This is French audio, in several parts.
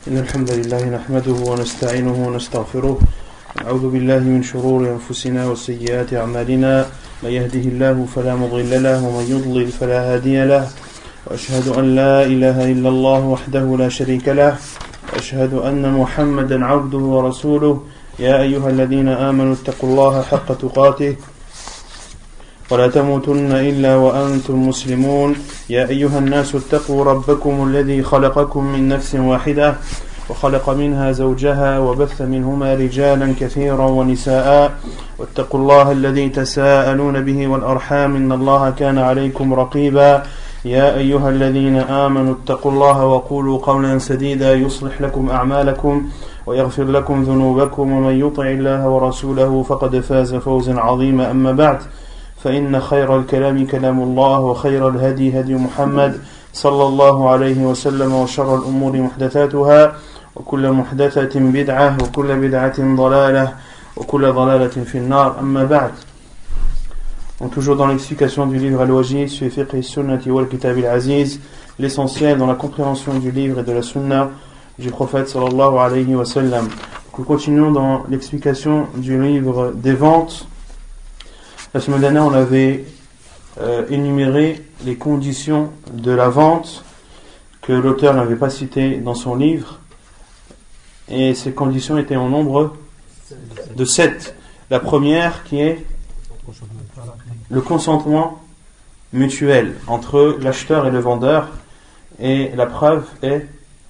إن الحمد لله نحمده ونستعينه ونستغفره ونعوذ بالله من شرور أنفسنا وسيئات أعمالنا من يهده الله فلا مضل له ومن يضلل فلا هادي له وأشهد أن لا إله إلا الله وحده لا شريك له وأشهد أن محمدا عبده ورسوله يا أيها الذين آمنوا اتقوا الله حق تقاته ولا تموتن إلا وأنتم مسلمون يا أيها الناس اتقوا ربكم الذي خلقكم من نفس واحدة وخلق منها زوجها وبث منهما رجالا كثيرا ونساء واتقوا الله الذي تساءلون به والأرحام إن الله كان عليكم رقيبا يا أيها الذين آمنوا اتقوا الله وقولوا قولا سديدا يصلح لكم أعمالكم ويغفر لكم ذنوبكم ومن يطع الله ورسوله فقد فاز فوزا عظيما أما بعد فإن خير الكلام كلام الله وخير الهدي هدي محمد صلى الله عليه وسلم وشر الأمور محدثاتها وكل محدثة بدعة وكل بدعة ضلالة وكل ضلالة في النار أما بعد. Donc toujours dans l'explication du livre Al-Wajiz fi fiqh sunnati wal kitab al-aziz, l'essentiel dans la compréhension du livre et de la sunna du prophète sallallahu alayhi wa sallam. Nous continuons dans l'explication du livre des ventes. La semaine dernière, on avait énuméré les conditions de la vente que l'auteur n'avait pas citées dans son livre. Et ces conditions étaient en nombre de 7. La première qui est le consentement mutuel entre l'acheteur et le vendeur. Et la preuve est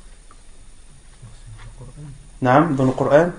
Naam, dans le Coran.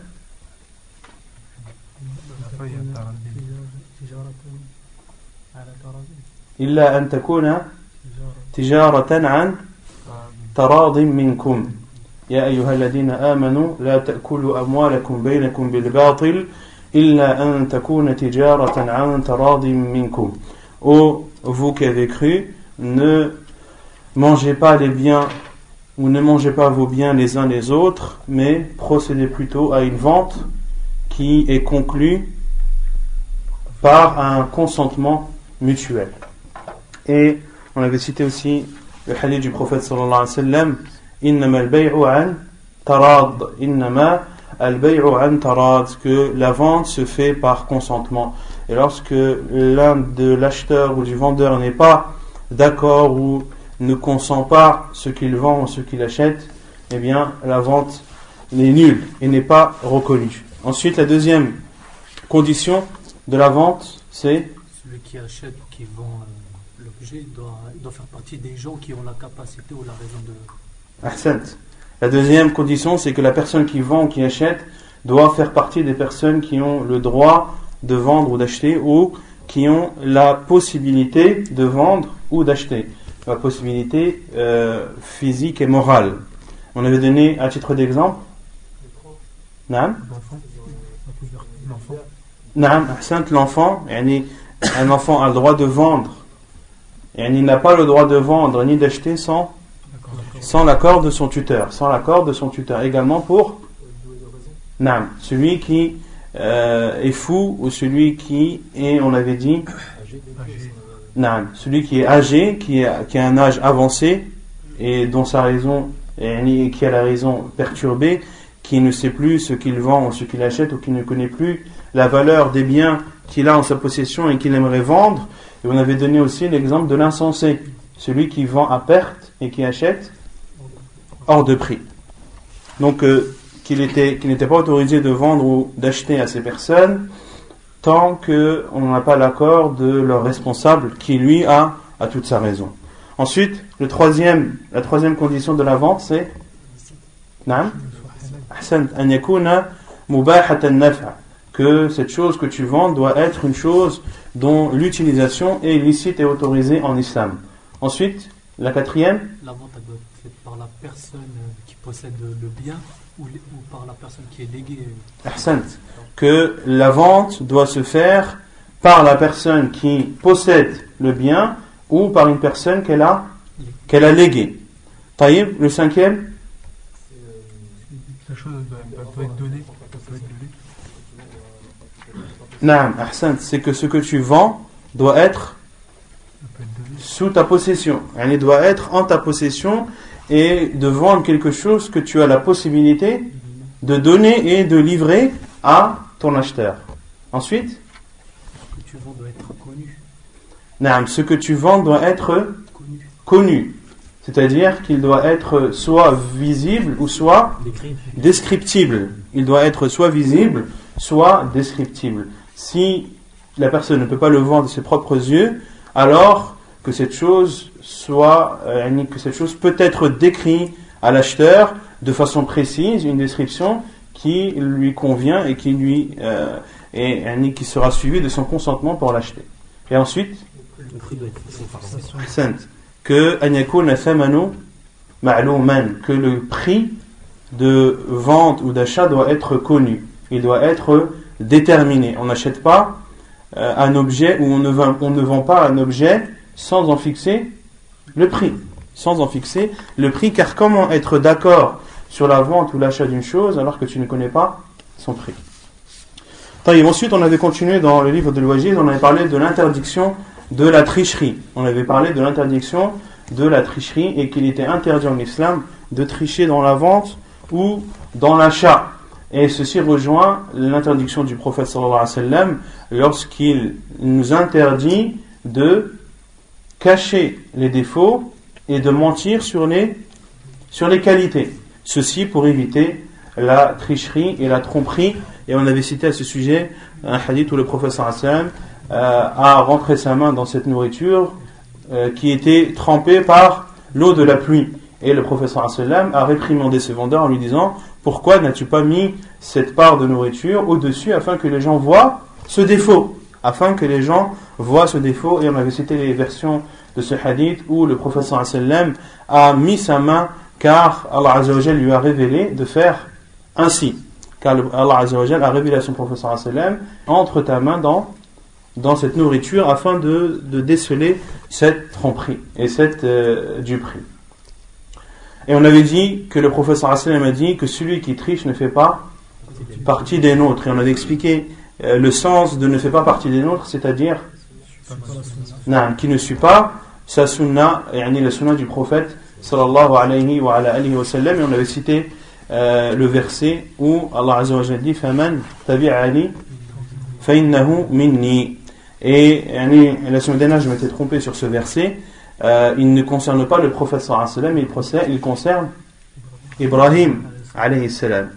إلا أن تكون تجارة عن تراض منكم يا أيها الذين آمنوا لا تأكلوا أموالكم بينكم بالباطل إلا أن تكون تجارة عن تراض منكم. Ô vous qui avez cru, ne mangez pas les biens ou ne mangez pas vos biens les uns les autres, mais procédez plutôt à une vente qui est conclue par un consentement mutuel. Et on avait cité aussi le hadith du prophète sallallahu alayhi wa sallam, innama al-bay'u an tarad, innama al-bay'u an tarad, que la vente se fait par consentement. Et lorsque l'un de l'acheteur ou du vendeur n'est pas d'accord ou ne consent pas ce qu'il vend ou ce qu'il achète, eh bien la vente est nulle et n'est pas reconnue. Ensuite, la deuxième condition de la vente, c'est celui qui achète ou qui vend l'objet doit faire partie des gens qui ont la capacité ou la raison de... Ahsant. La deuxième condition, c'est que la personne qui vend ou qui achète doit faire partie des personnes qui ont le droit de vendre ou d'acheter, ou qui ont la possibilité de vendre ou d'acheter. La possibilité physique et morale. On avait donné à titre d'exemple Naam. Naam, ahsant, l'enfant, un enfant a le droit de vendre. Et il n'a pas le droit de vendre ni d'acheter sans l'accord de son tuteur. Sans l'accord de son tuteur. Également pour Naam, celui qui est fou ou celui qui est, on avait dit, Naam, celui qui est âgé, qui a un âge avancé et dont sa raison, qui a la raison perturbée, qui ne sait plus ce qu'il vend ou ce qu'il achète, ou qui ne connaît plus la valeur des biens qu'il a en sa possession et qu'il aimerait vendre. Et on avait donné aussi l'exemple de l'insensé, celui qui vend à perte et qui achète hors de prix. Donc qu'il n'était pas autorisé de vendre ou d'acheter à ces personnes tant qu'on n'a pas l'accord de leur responsable qui lui a toute sa raison. Ensuite, la troisième condition de la vente, c'est Naam Ahsan an yakuna mubahatan naf'a, que cette chose que tu vends doit être une chose dont l'utilisation est licite et autorisée en islam. Ensuite, la quatrième, la vente doit être faite par la personne qui possède le bien ou par la personne qui est léguée. Ahsant, que la vente doit se faire par la personne qui possède le bien ou par une personne qu'elle a léguée. Taïb, le cinquième, la chose doit être donnée. Naam, ahsant, c'est que ce que tu vends doit être sous ta possession. Elle doit être en ta possession et de vendre quelque chose que tu as la possibilité de donner et de livrer à ton acheteur. Ensuite, Ce que tu vends doit être connu. naam, ce que tu vends doit être connu. C'est-à-dire qu'il doit être soit visible ou soit descriptible. Il doit être soit visible, soit descriptible. Si la personne ne peut pas le voir de ses propres yeux, alors que cette chose peut être décrite à l'acheteur de façon précise, une description qui lui convient et qui sera suivie de son consentement pour l'acheter. Et ensuite, Le prix doit être que le prix de vente ou d'achat doit être connu. Il doit être déterminé. On n'achète pas un objet ou on ne vend pas un objet sans en fixer le prix. Car comment être d'accord sur la vente ou l'achat d'une chose alors que tu ne connais pas son prix? Ensuite, on avait continué dans le livre de l'Wajiz, on avait parlé de l'interdiction de la tricherie. Et qu'il était interdit en islam de tricher dans la vente ou dans l'achat. Et ceci rejoint l'interdiction du prophète sallallahu alayhi wa sallam lorsqu'il nous interdit de cacher les défauts et de mentir sur les qualités. Ceci pour éviter la tricherie et la tromperie. Et on avait cité à ce sujet un hadith où le prophète sallallahu alayhi wa sallam a rentré sa main dans cette nourriture qui était trempée par l'eau de la pluie. Et le prophète sallallahu alayhi wa sallam a réprimandé ce vendeur en lui disant: pourquoi n'as-tu pas mis cette part de nourriture au-dessus afin que les gens voient ce défaut? Et on avait cité les versions de ce hadith où le prophète sallallahu alayhi wa sallam a mis sa main car Allah azza wa jalla lui a révélé de faire ainsi. Car Allah azza wa jalla a révélé à son prophète sallallahu alayhi wa sallam: entre ta main dans cette nourriture afin de déceler cette tromperie et cette duperie. Et on avait dit que le prophète sallallahu alayhi wa sallam a dit que celui qui triche ne fait pas partie des nôtres. Et on avait expliqué le sens de ne fait pas partie des nôtres, c'est-à-dire qui ne suit pas sa sunna, la sunna du prophète sallallahu alayhi wa sallam. Et on avait cité le verset où Allah azza wa jalla dit: faman tabi'ani fa innahu minni. Et la semaine dernière je m'étais trompé sur ce verset. Il ne concerne pas le prophète sallallahu alayhi wa sallam, il concerne Ibrahim alayhi salam.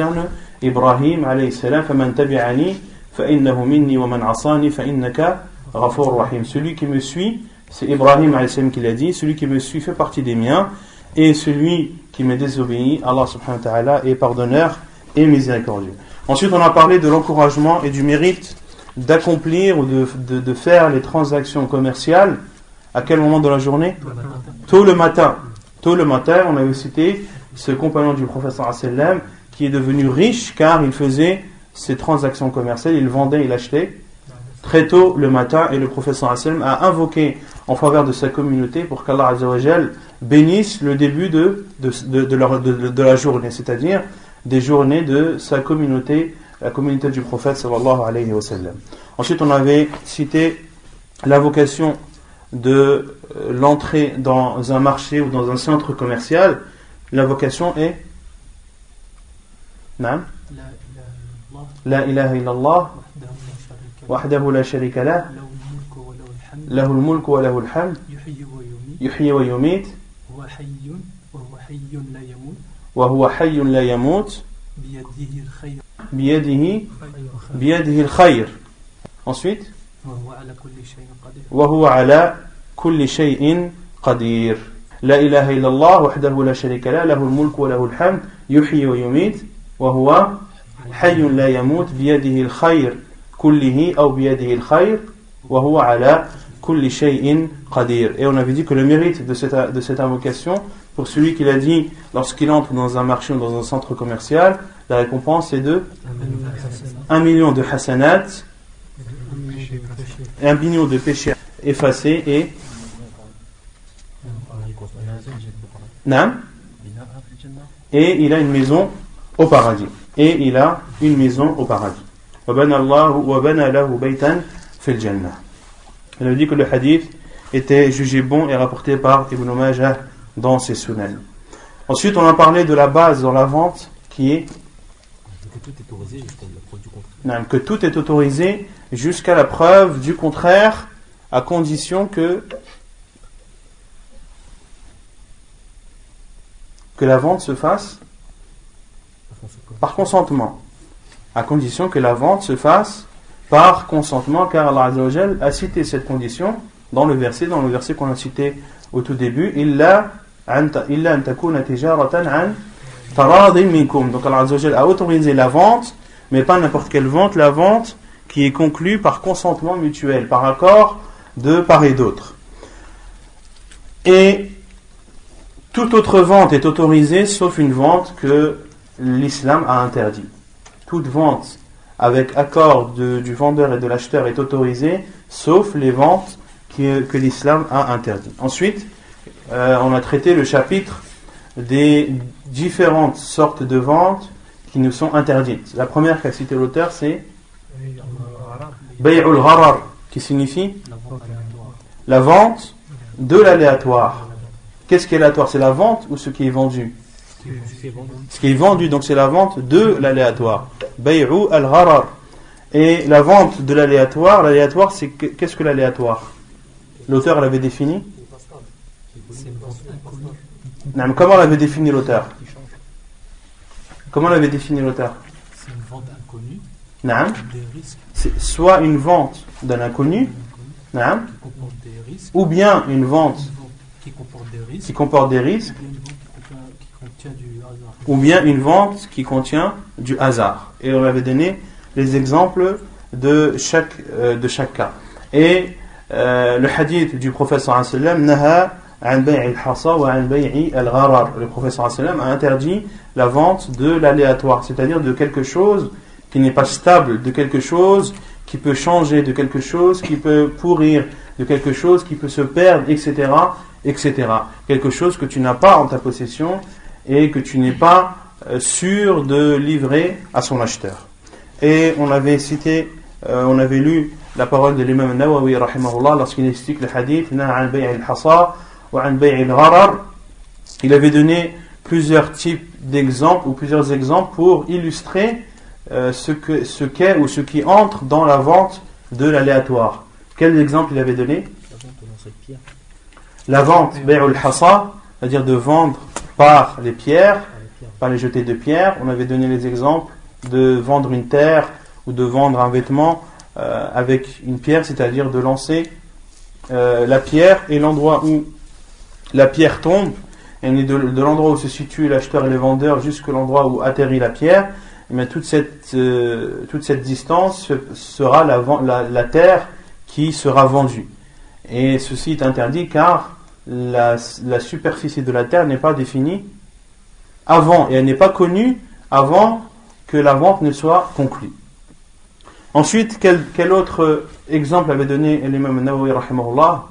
faman tabi'ani fa innahu minni wa man asani fa innaka ghafur rahim. Celui qui me suit, c'est Ibrahim alayhi salam qui l'a dit, celui qui me suit fait partie des miens, et celui qui me désobéit, Allah subhanahu wa ta'ala est pardonneur et miséricordieux. Ensuite, on a parlé de l'encouragement et du mérite d'accomplir ou de faire les transactions commerciales. À quel moment de la journée? Tôt le matin. On avait cité ce compagnon du prophète sallallahu alayhi wa sallam qui est devenu riche car il faisait ses transactions commerciales, il vendait, il achetait très tôt le matin, et le prophète sallallahu alayhi wa sallam a invoqué en faveur de sa communauté pour qu'Allah azza wa jal bénisse le début de la journée, c'est-à-dire des journées de sa communauté, la communauté du prophète sallallahu alayhi wa sallam. Ensuite, on avait cité l'invocation de l'entrée dans un marché ou dans un centre commercial. L'invocation est Naam. La ilaha illallah wahdahu la sharika lah lahul mulku wa lahul hamd yuhyi wa yumit wa huwa hayyun la yamut biyadihi al-khayr. Ensuite, وهو على كل شيء قدير. لا إله إلا الله وحده لا شريك له له الملك وله الحمد يحيي ويميت وهو حي لا يموت بيده الخير كله أو بيده الخير وهو على كل شيء قدير. Et on avait dit que le mérite de cette invocation, pour celui qui l'a dit lorsqu'il entre dans un marché ou dans un centre commercial, la récompense est de 1 million de hasanat, 1 million de péchés effacés, et il a une maison au paradis. Il a dit que le hadith était jugé bon et rapporté par Ibn Majah dans ses sunan. Ensuite, on a parlé de la base dans la vente qui est Que tout est autorisé jusqu'à la preuve du contraire. non, que tout est autorisé jusqu'à la preuve du contraire, à condition que la vente se fasse par consentement. À condition que la vente se fasse par consentement, car Allah Azza wa Jal a cité cette condition dans le verset qu'on a cité au tout début. Illa an takuna tijaratan an taradin minkum. Donc Allah Azza wa Jal a autorisé la vente, mais pas n'importe quelle vente, la vente qui est conclue par consentement mutuel, par accord de part et d'autre. Et toute autre vente est autorisée sauf une vente que l'islam a interdit. Toute vente avec accord du vendeur et de l'acheteur est autorisée sauf les ventes que l'islam a interdites. Ensuite, on a traité le chapitre des différentes sortes de ventes qui nous sont interdites. La première qu'a cité l'auteur, c'est Bay'ul Gharar, qui signifie la vente de l'aléatoire. Qu'est-ce qui est aléatoire? C'est la vente ou ce qui est vendu? Ce qui est vendu, donc c'est la vente de l'aléatoire. Bay'u al-Gharar. Et la vente de l'aléatoire, c'est qu'est-ce que l'aléatoire? L'auteur l'avait défini. Non, comment l'avait défini l'auteur? Comment l'avait défini l'auteur? C'est une vente inconnue. Non. Des risques. C'est soit une vente d'un inconnu, non, Qui comporte des risques. ou bien une vente Qui comporte des risques. qui comporte des risques, Qui contient du hasard. ou bien une vente qui contient du hasard. Et on avait donné les exemples de chaque cas. Et le hadith du prophète sallallahu alayhi wa sallam, Naha an bay'i al-hasa wa an bay'i al-gharar. Le prophète sallallahu alayhi wa sallam a interdit la vente de l'aléatoire, c'est-à-dire de quelque chose qui n'est pas stable, de quelque chose qui peut changer, de quelque chose qui peut pourrir, de quelque chose qui peut se perdre, etc., etc. Quelque chose que tu n'as pas en ta possession et que tu n'es pas sûr de livrer à son acheteur. Et on avait cité, on avait lu la parole de l'imam Nawawi rahimahullah lorsqu'il explique le hadith Naha an bay'i al-hasa wa an bay'i al-gharar. Il avait donné plusieurs types d'exemples ou plusieurs exemples pour illustrer ce qu'est ou ce qui entre dans la vente de l'aléatoire. Quels exemples il avait donné? La vente bay'ul hasa, c'est-à-dire de vendre par les pierres, par les jetés de pierres. On avait donné les exemples de vendre une terre ou de vendre un vêtement avec une pierre, c'est-à-dire de lancer la pierre et l'endroit où la pierre tombe, et de l'endroit où se situe l'acheteur et le vendeur jusqu'à l'endroit où atterrit la pierre. Mais toute cette distance sera la terre qui sera vendue. Et ceci est interdit car la superficie de la terre n'est pas définie avant, et elle n'est pas connue avant que la vente ne soit conclue. Ensuite, quel autre exemple avait donné l'imam Nawawi rahimahullah?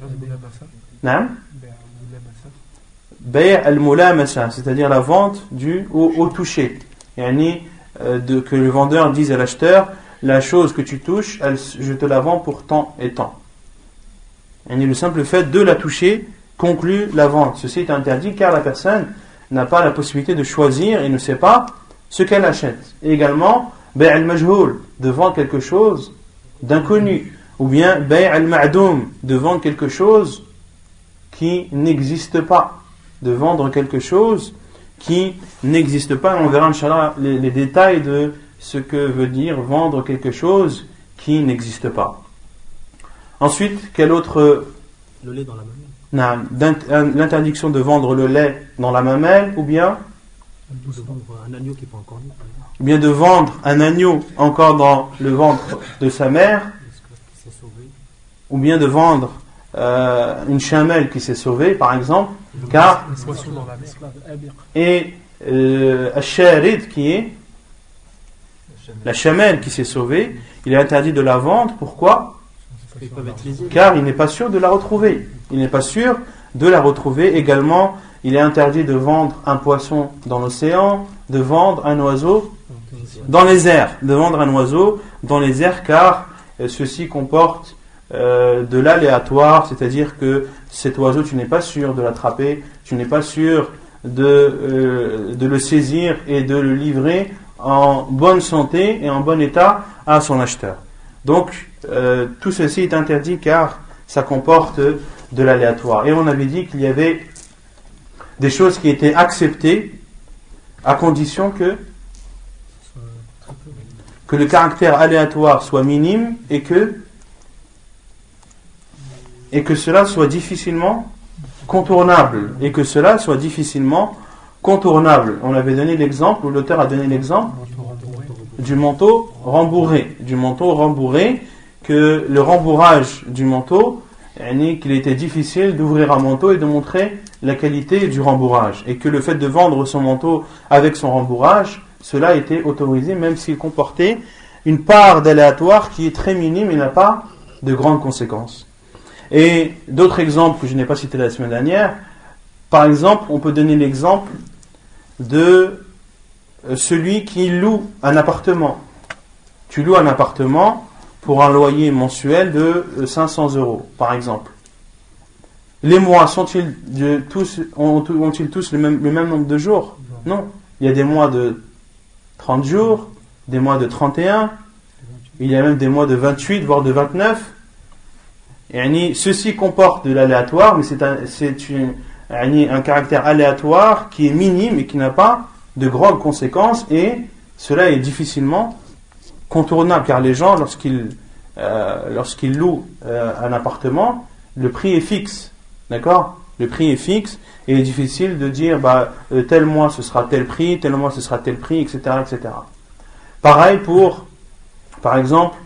Bay' al-mulamasa, c'est-à-dire la vente au toucher. Que le vendeur dise à l'acheteur, la chose que tu touches, je te la vends pour tant et tant. Le simple fait de la toucher conclut la vente. Ceci est interdit car la personne n'a pas la possibilité de choisir et ne sait pas ce qu'elle achète. Et également, bay' al-majhoul, de vendre quelque chose d'inconnu. Ou bien bay' al-ma'doum, de vendre quelque chose qui n'existe pas. De vendre quelque chose qui n'existe pas. On verra, Inch'Allah, les détails de ce que veut dire vendre quelque chose qui n'existe pas. Ensuite, quel autre... Le lait dans la mamelle. L'interdiction de vendre le lait dans la mamelle, ou bien De vendre un agneau qui n'est pas encore né. ou bien de vendre un agneau encore dans le ventre de sa mère, ou bien de vendre une chamelle qui s'est sauvée, par exemple, car et al-sharid qui est la chamelle qui s'est sauvée, il est interdit de la vendre. Pourquoi? Car il n'est pas sûr de la retrouver. Il n'est pas sûr de la retrouver. Également, il est interdit de vendre un poisson dans l'océan, de vendre un oiseau dans les airs, car ceci comporte de l'aléatoire, c'est-à-dire que cet oiseau, tu n'es pas sûr de l'attraper, tu n'es pas sûr de le saisir et de le livrer en bonne santé et en bon état à son acheteur. Donc tout ceci est interdit car ça comporte de l'aléatoire. Et on avait dit qu'il y avait des choses qui étaient acceptées à condition que le caractère aléatoire soit minime et que cela soit difficilement contournable. On avait donné l'exemple, ou l'auteur a donné l'exemple du manteau rembourré. Que le rembourrage du manteau, qu'il était difficile d'ouvrir un manteau et de montrer la qualité du rembourrage. Et que le fait de vendre son manteau avec son rembourrage, cela était autorisé, même s'il comportait une part d'aléatoire qui est très minime et n'a pas de grandes conséquences. Et d'autres exemples que je n'ai pas cités la semaine dernière, par exemple, on peut donner l'exemple de celui qui loue un appartement. Tu loues un appartement pour un loyer mensuel de 500 €, par exemple. Les mois ont-ils tous le même nombre de jours? Non. Il y a des mois de 30 jours, des mois de 31, il y a même des mois de 28, voire de 29. Et ceci comporte de l'aléatoire, mais c'est un caractère aléatoire qui est minime et qui n'a pas de grandes conséquences, et cela est difficilement contournable, car les gens, lorsqu'ils louent un appartement, le prix est fixe, d'accord? Le prix est fixe, et il est difficile de dire tel mois ce sera tel prix, tel mois ce sera tel prix, etc., etc. Pareil pour, par exemple,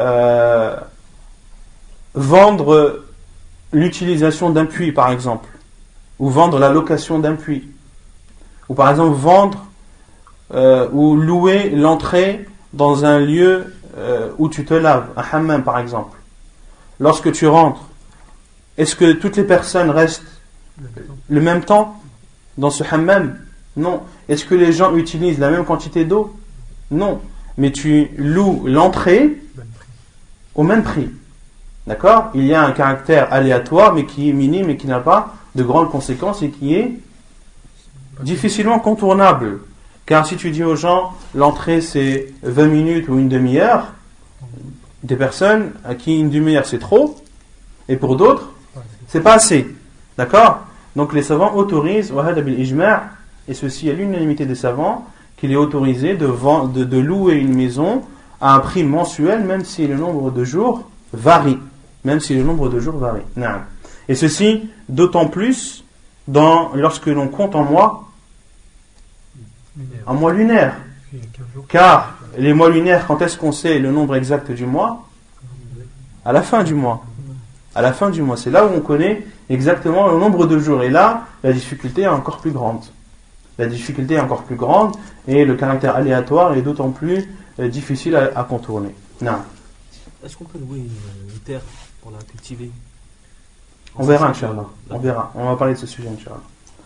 vendre l'utilisation d'un puits, par exemple, ou vendre la location d'un puits, ou par exemple vendre ou louer l'entrée dans un lieu où tu te laves, un hammam par exemple. Lorsque tu rentres, est-ce que toutes les personnes restent le même temps dans ce hammam? Non. Est-ce que les gens utilisent la même quantité d'eau? Non. Mais tu loues l'entrée au même prix. D'accord? Il y a un caractère aléatoire, mais qui est minime et qui n'a pas de grandes conséquences et qui est difficilement contournable. Car si tu dis aux gens, l'entrée c'est 20 minutes ou une demi-heure, des personnes à qui une demi-heure c'est trop, et pour d'autres, c'est pas assez. D'accord? Donc les savants autorisent, et ceci à l'unanimité des savants, qu'il est autorisé de louer une maison à un prix mensuel, même si le nombre de jours varie. Et ceci d'autant plus lorsque l'on compte en mois lunaire. Car les mois lunaires, quand est-ce qu'on sait le nombre exact du mois? À la fin du mois. C'est là où on connaît exactement le nombre de jours. Et là, la difficulté est encore plus grande. Et le caractère aléatoire est d'autant plus difficile à contourner. Non. Est-ce qu'on peut louer une terre pour la cultiver? On verra, Inch'Allah. On va parler de ce sujet, Inch'Allah.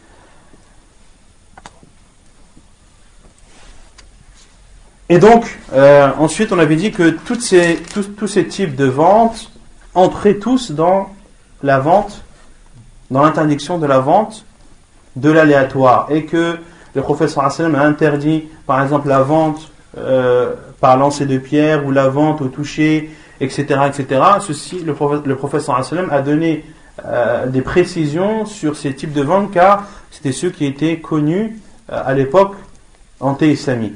Et donc, ensuite, on avait dit que tous ces types de ventes entraient tous dans l'interdiction de la vente de l'aléatoire. Et que le prophète sallallahu alayhi wa sallam a interdit, par exemple, la vente par lancer de pierre ou la vente au toucher, etc., etc. Ceci, le prophète sallallahu alayhi wa sallam a donné des précisions sur ces types de ventes, car c'était ceux qui étaient connus à l'époque anté-islamique.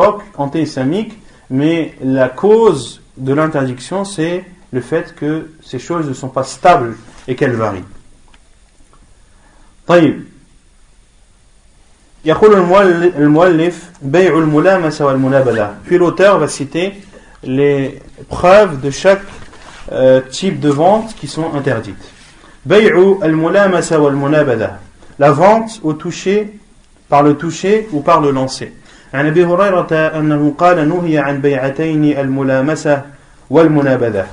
Mais la cause de l'interdiction, c'est le fait que ces choses ne sont pas stables et qu'elles varient. طيب. يقول المؤلف بيع الملامسة والمنابذة. Puis l'auteur va citer les preuves de chaque type de vente qui sont interdites. بيع الملامسة والمنابذة. La vente au toucher, par le toucher ou par le lancer. عن أبي هريرة أنه قال نهي عن بيعتين الملامسة والمنابذة.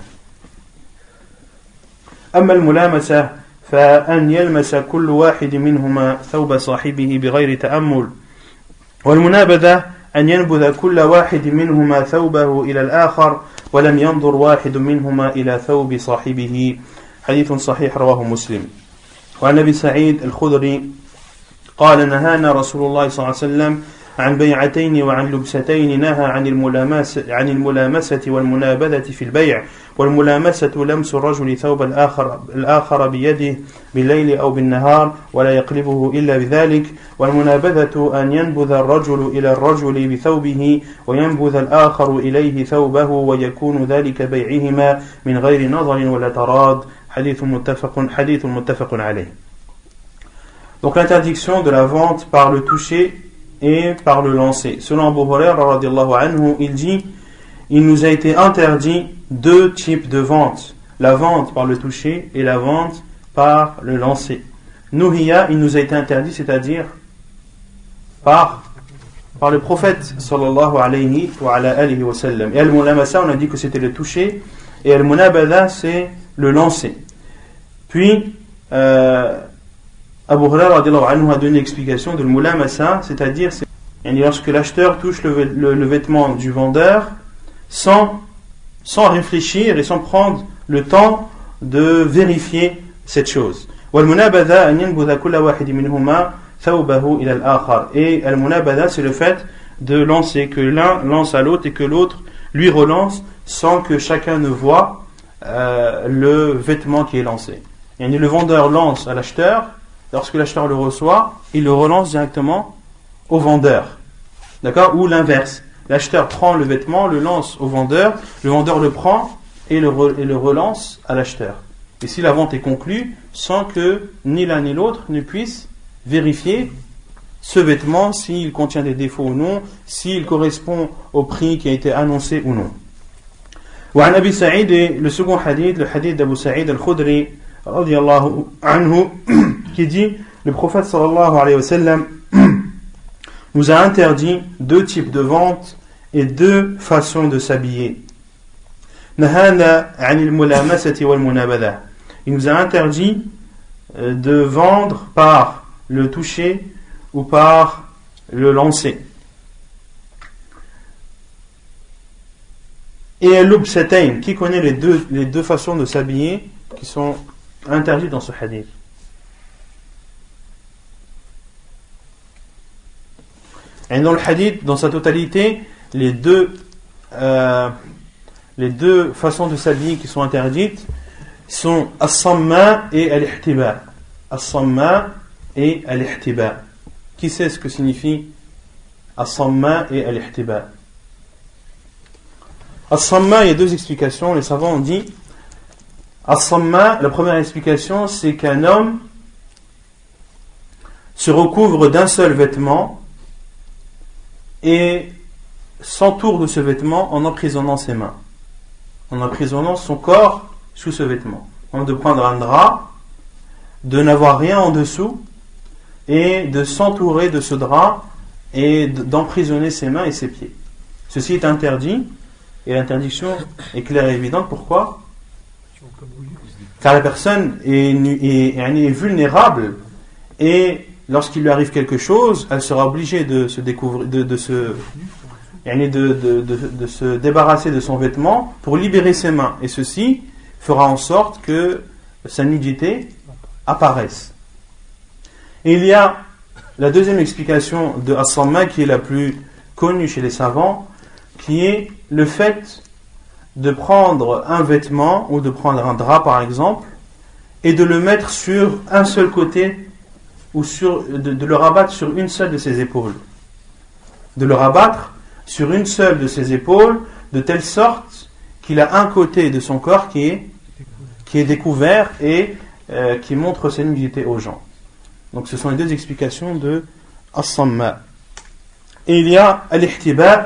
أما الملامسة فأن يلمس كل واحد منهما ثوب صاحبه بغير تأمل، والمنابذة أن ينبذ كل واحد منهما ثوبه إلى الآخر ولم ينظر واحد منهما إلى ثوب صاحبه. حديث صحيح رواه مسلم. وعن أبي سعيد الخدري قال نهانا رسول الله صلى الله عليه وسلم عن بيعتين وعن لبستين نهى عن الملامسة والمنابذة في البيع والملامسة لمس الرجل ثوب الآخر بيده بالليل أو بالنهار ولا يقلبه إلا بذلك والمنابذة أن ينبذ الرجل إلى الرجل بثوبه وينبذ الآخر إليه ثوبه ويكون ذلك بيعهما من غير نظر ولا تراد حديث متفق عليه. Donc l'interdiction de la vente par le toucher et par le lancer. Selon Abu Huraira radhiyallahu anhu, il dit: il nous a été interdit deux types de vente, la vente par le toucher et la vente par le lancer. Nuhiya, il nous a été interdit, c'est-à-dire par le prophète sallallahu alayhi wa alihi wa sallam. Et al-mulamasa, on a dit que c'était le toucher, et al-munabada, c'est le lancer. Puis Abu Huraira radhiyallahu anhu a donné l'explication de al-mulamasa, c'est-à-dire lorsque l'acheteur touche le vêtement du vendeur sans réfléchir et sans prendre le temps de vérifier cette chose. Wal-munabada an yanbudha kulla wahid minhuma thawbahu ila al-akhar. Et al-munabada, c'est le fait de lancer, que l'un lance à l'autre et que l'autre lui relance sans que chacun ne voit le vêtement qui est lancé. Et le vendeur lance à l'acheteur, lorsque l'acheteur le reçoit, il le relance directement au vendeur. D'accord? Ou l'inverse. L'acheteur prend le vêtement, le lance au vendeur, le vendeur le prend et le relance à l'acheteur. Et si la vente est conclue, sans que ni l'un ni l'autre ne puisse vérifier ce vêtement, s'il contient des défauts ou non, s'il correspond au prix qui a été annoncé ou non. وعن أبي سعيد, le second hadith, le hadith d'Abu Sa'id al-Khudri radiyallahu anhu, qui dit: le prophète sallallahu alayhi wa sallam nous a interdit deux types de vente et deux façons de s'habiller. Nahana anil mulamasati wal munabada. Il nous a interdit de vendre par le toucher ou par le lancer. Et al-lubsatayn, qui connaît les deux façons de s'habiller qui sont interdites dans ce hadith? Et dans le hadith, dans sa totalité, les deux façons de s'habiller qui sont interdites sont as-samma et al-ihtiba. As-samma et al-ihtiba. Qui sait ce que signifie as-samma et al-ihtiba? As-samma, il y a deux explications. Les savants ont dit as-samma, la première explication, c'est qu'un homme se recouvre d'un seul vêtement et s'entoure de ce vêtement en emprisonnant ses mains, en emprisonnant son corps sous ce vêtement. Donc de prendre un drap, de n'avoir rien en dessous et de s'entourer de ce drap et d'emprisonner ses mains et ses pieds. Ceci est interdit et l'interdiction est claire et évidente. Pourquoi? Car la personne est vulnérable et lorsqu'il lui arrive quelque chose, elle sera obligée de se débarrasser de son vêtement pour libérer ses mains. Et ceci fera en sorte que sa nudité apparaisse. Et il y a la deuxième explication de as-samma qui est la plus connue chez les savants, qui est le fait de prendre un vêtement ou de prendre un drap par exemple et de le mettre sur un seul côté ou de le rabattre sur une seule de ses épaules. De le rabattre sur une seule de ses épaules, de telle sorte qu'il a un côté de son corps qui est découvert et qui montre sa nudité aux gens. Donc ce sont les deux explications de as-samma. Et il y a al-ihtiba.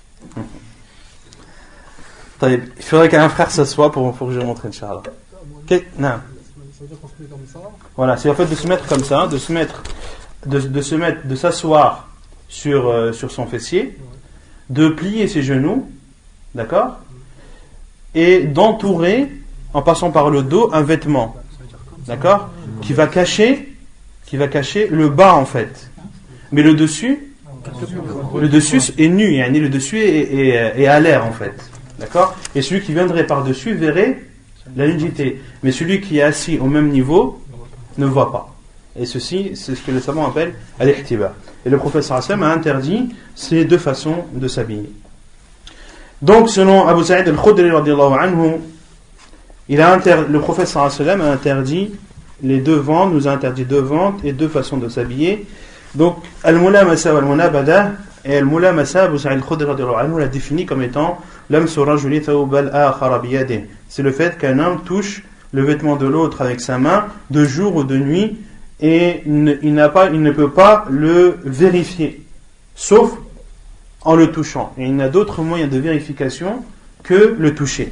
Il faudrait qu'un frère s'assoie pour que je montre, Inch'Allah. Non. Voilà, c'est en fait de se mettre comme ça, de s'asseoir sur son fessier, de plier ses genoux, d'accord, et d'entourer, en passant par le dos, un vêtement, d'accord, qui va cacher le bas en fait, mais le dessus est nu, le dessus est à l'air en fait, d'accord, et celui qui viendrait par dessus verrait la nudité, mais celui qui est assis au même niveau ne voit pas. Et ceci, c'est ce que les savants appellent al-ihtiba. Et le prophète sallallahu alayhi wa sallam a interdit ces deux façons de s'habiller. Donc, selon Abu Sa'id al-Khudri radiyallahu anhu, le prophète sallallahu alayhi wa sallam a interdit les deux ventes, nous a interdit deux ventes et deux façons de s'habiller. Donc, al-mulamasa wal-munabada, et al-mulamasa, Abu Sa'id al-Khudri radiyallahu anhu l'a défini comme étant lamsu rajuli thawb al-akhar bi yadihi. C'est le fait qu'un homme touche le vêtement de l'autre avec sa main, de jour ou de nuit, et il ne peut pas le vérifier, sauf en le touchant. Et il n'y a d'autres moyens de vérification que le toucher.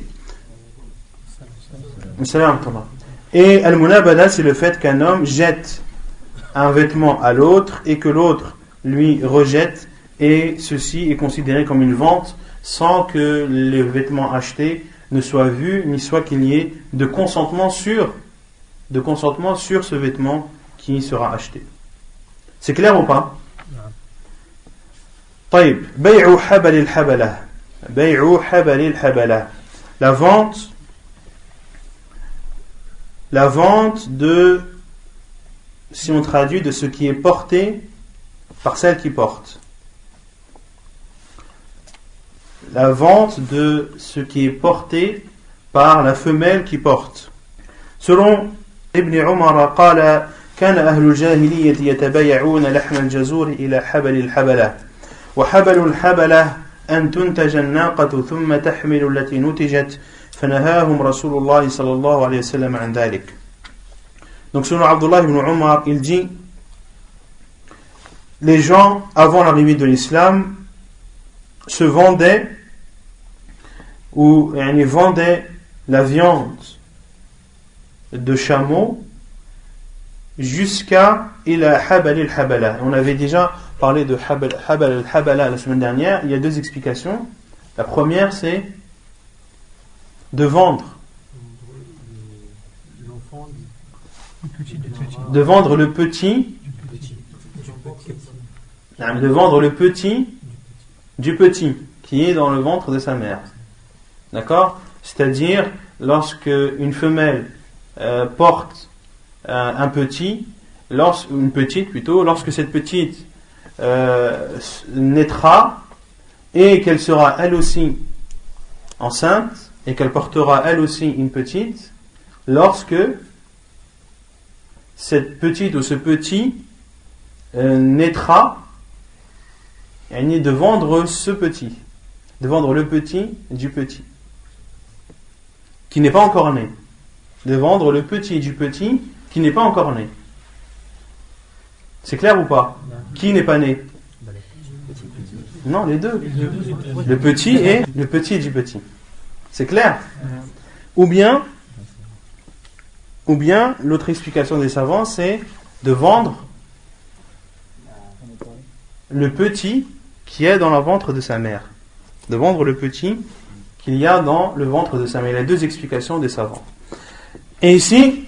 Et al-munabada, c'est le fait qu'un homme jette un vêtement à l'autre et que l'autre lui rejette, et ceci est considéré comme une vente sans que le vêtement acheté ne soit vu, ni soit qu'il y ait de consentement sur ce vêtement qui sera acheté. C'est clair ou pas? طيب بيع حبل الحبلة بيع حبل الحبلة la vente de, si on traduit, de ce qui est porté par celle qui porte. La vente de ce qui est porté par la femelle qui porte. Selon Ibn Umar قال كان أهل الجاهلية يتبايعون لحم الجزور إلى حبل الحبلة وحبل الحبلة أن تنتج الناقة ثم تحمل التي نتجت فنهاهم رسول الله صلى الله عليه وسلم عن ذلك. Donc selon Abdullah ibn Umar, il dit, les gens avant l'arrivée de l'islam se vendaient ou vendaient la viande de chameau jusqu'à ila habal al-habala. On avait déjà parlé de habal al-habala la semaine dernière. Il y a deux explications. La première, c'est de vendre le petit du petit qui est dans le ventre de sa mère. D'accord? C'est-à-dire lorsque une femelle porte un petit, une petite plutôt, lorsque cette petite naîtra et qu'elle sera elle aussi enceinte et qu'elle portera elle aussi une petite, lorsque cette petite ou ce petit naîtra, et de vendre ce petit, de vendre le petit du petit qui n'est pas encore né, de vendre le petit du petit qui n'est pas encore né. C'est clair ou pas? Qui n'est pas né? Non, les deux. Le petit et le petit du petit. C'est clair? Ou bien l'autre explication des savants, c'est de vendre le petit qui est dans le ventre de sa mère. De vendre le petit qu'il y a dans le ventre de sa mère. Il y a deux explications des savants. Et ici,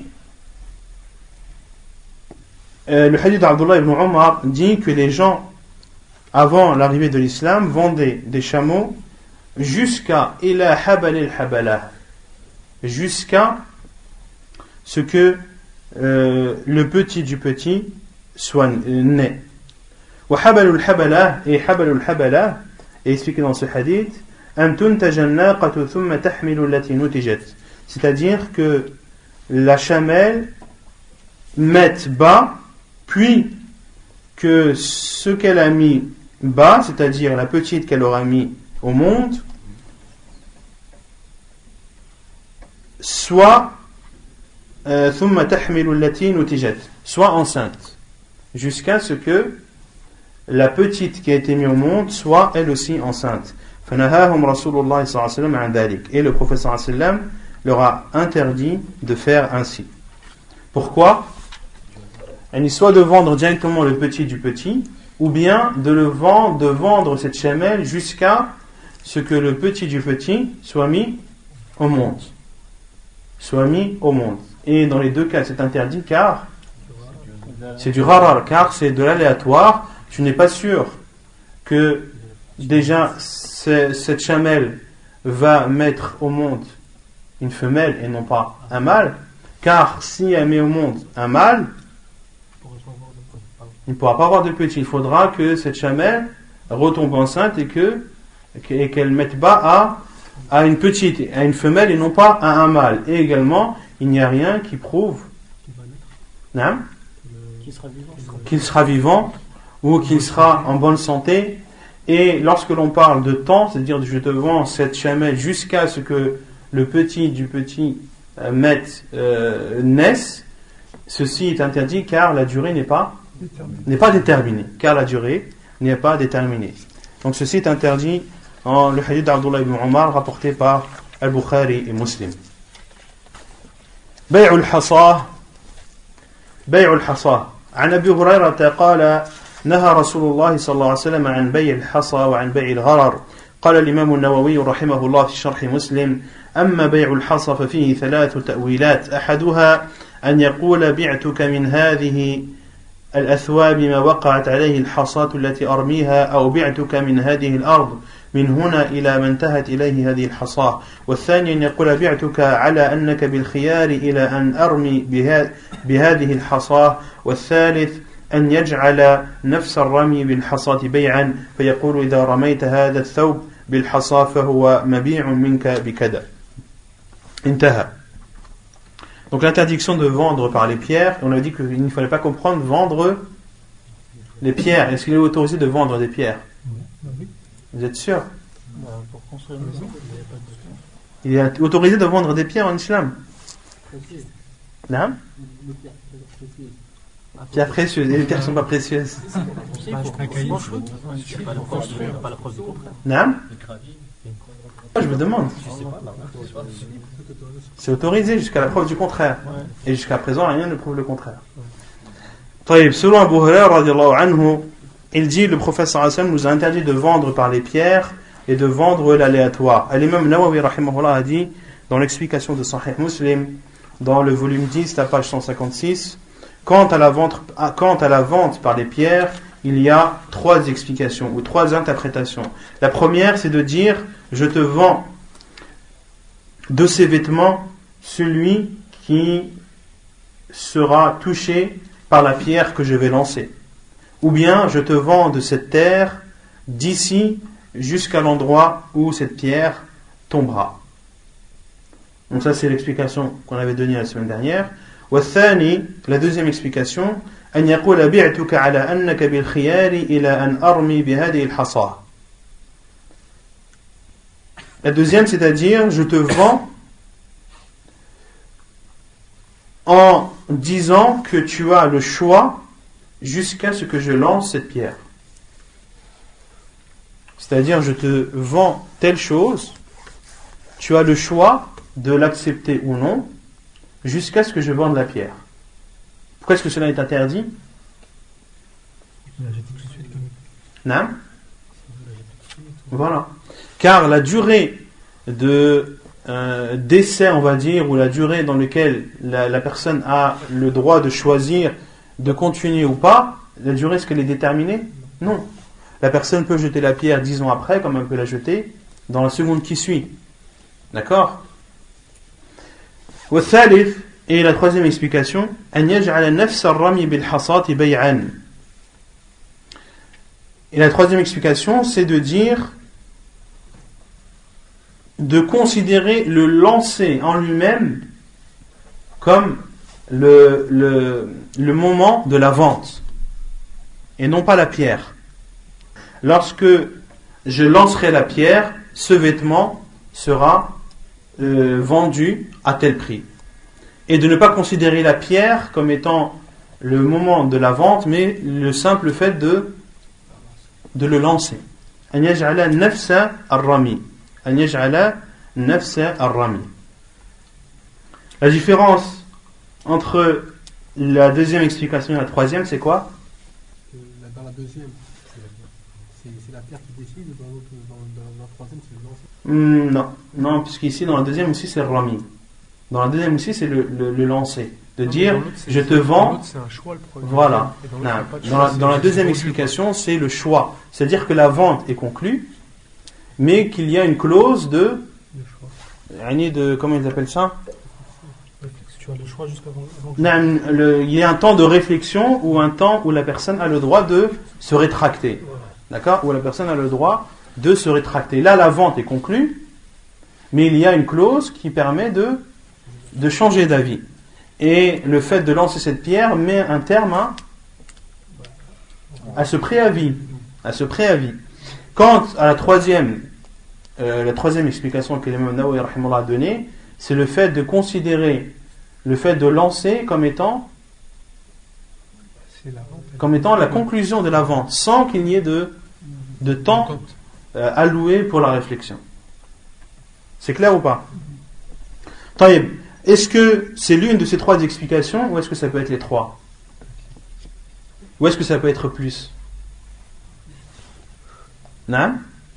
le hadith d'Abdullah ibn Umar dit que les gens, avant l'arrivée de l'islam, vendaient des chameaux jusqu'à ila habal al-habala, jusqu'à ce que le petit du petit soit né. Wa habal al-habala, et habal al-habala est expliqué dans ce hadith, an tuntaja an-naqatu thumma tahmilu allati nutijat, c'est-à-dire que la chamelle mette bas, puis que ce qu'elle a mis bas, c'est-à-dire la petite qu'elle aura mis au monde, soit soit enceinte, jusqu'à ce que la petite qui a été mise au monde soit elle aussi enceinte. Et le prophète sallallahu alayhi wa sallam leur a interdit de faire ainsi. Pourquoi? Soit de vendre directement le petit du petit, ou bien de vendre cette chamelle jusqu'à ce que le petit du petit soit mis au monde. Et dans les deux cas, c'est interdit car c'est du gharar, car c'est de l'aléatoire. Tu n'es pas sûr que déjà cette chamelle va mettre au monde une femelle et non pas un mâle, car si elle met au monde un mâle, Il ne pourra pas avoir de petit. Il faudra que cette chamelle retombe enceinte et qu'elle mette bas à une petite, à une femelle et non pas à un mâle. Et également, il n'y a rien qui prouve qu'il sera vivant ou qu'il sera en bonne santé. Et lorsque l'on parle de temps, c'est-à-dire je te vends cette chamelle jusqu'à ce que le petit du petit naisse, ceci est interdit car la durée n'est pas déterminée. Car la durée n'est pas déterminée. Donc ceci est interdit en le hadith d'Abdullah ibn Omar rapporté par Al-Bukhari et Muslim. بيع الحصى عن أبي هريرة قال نهى رسول الله صلى الله عليه وسلم عن بيع الحصى وعن بيع الغرر. قال الإمام النووي رحمه الله في شرح مسلم أما بيع الحصى ففيه 3 تأويلات أحدها أن يقول بعتك من هذه الأثواب ما وقعت عليه الحصاة التي أرميها أو بعتك من هذه الأرض من هنا إلى ما انتهت إليه هذه الحصاة. والثاني أن يقول بعتك على أنك بالخيار إلى أن أرمي بهذه الحصاة. والثالث أن يجعل نفس الرمي بالحصاة بيعا فيقول إذا رميت هذا الثوب بالحصاة فهو مبيع منك بكذا. انتهى. Donc l'interdiction de vendre par les pierres, on a dit qu'il ne fallait pas comprendre vendre les pierres. Est-ce qu'il est autorisé de vendre des pierres? Vous êtes sûr? Pour construire une maison, il est autorisé de vendre des pierres en islam? Non? Pierres précieuses. Et les pierres ne sont pas précieuses. pas la preuve du contraire. Non? Je me demande. C'est autorisé jusqu'à la preuve du contraire. Et jusqu'à présent, rien ne prouve le contraire. Selon Abu Hurairah radiallahu anhu, il dit le prophète sallallahu alayhi wa sallam nous a interdit de vendre par les pierres et de vendre l'aléatoire. L'imam Nawawi rahimahullah a dit dans l'explication de Sahih Muslim, dans le volume 10, la page 156, quant à la vente par les pierres, il y a 3 explications ou 3 interprétations. La première, c'est de dire je te vends de ces vêtements celui qui sera touché par la pierre que je vais lancer. Ou bien je te vends de cette terre d'ici jusqu'à l'endroit où cette pierre tombera. Donc ça c'est l'explication qu'on avait donnée la semaine dernière. والثاني, la deuxième explication, أن يقول بعتك على أنك بالخيار إلى أن أرمي بهذه الحصاة. La deuxième, c'est-à-dire je te vends en disant que tu as le choix jusqu'à ce que je lance cette pierre. C'est-à-dire je te vends telle chose, tu as le choix de l'accepter ou non jusqu'à ce que je vende la pierre. Pourquoi est-ce que cela est interdit? Non? Voilà. Car la durée d'essai, on va dire, ou la durée dans laquelle la personne a le droit de choisir de continuer ou pas, la durée, est-ce qu'elle est déterminée? Non. La personne peut jeter la pierre 10 ans après, comme elle peut la jeter dans la seconde qui suit. D'accord? Et la troisième explication, et la troisième explication, c'est de dire, de considérer le lancer en lui-même comme le moment de la vente et non pas la pierre. Lorsque je lancerai la pierre, ce vêtement sera vendu à tel prix. Et de ne pas considérer la pierre comme étant le moment de la vente, mais le simple fait de le lancer. أن يجعل نفس الرمي. أن يجعل نفس الرمي. La différence entre la deuxième explication et la troisième, c'est quoi? Dans la deuxième, c'est la pierre qui décide, ou dans la troisième, c'est le lancer? Non, puisqu'ici, dans la deuxième aussi, c'est le rami. Dans la deuxième aussi, c'est le lancer. De dire, je te vends. C'est un choix, le premier. Voilà. Dans la deuxième explication, c'est le choix. C'est-à-dire que la vente est conclue, mais qu'il y a une clause de comment ils appellent ça? tu as le choix jusqu'avant. Il y a un temps de réflexion ou un temps où la personne a le droit de se rétracter. Voilà. D'accord? Où la personne a le droit de se rétracter. Là, la vente est conclue, mais il y a une clause qui permet de changer d'avis. Et le fait de lancer cette pierre met un terme à ce préavis. Quant à la troisième explication que l'imam Nawawi a donnée, c'est le fait de considérer le fait de lancer comme étant la conclusion de la vente, sans qu'il n'y ait de temps alloué pour la réflexion. C'est clair ou pas? Taïb, est-ce que c'est l'une de ces trois explications ou est-ce que ça peut être les trois? Ou est-ce que ça peut être plus? Non?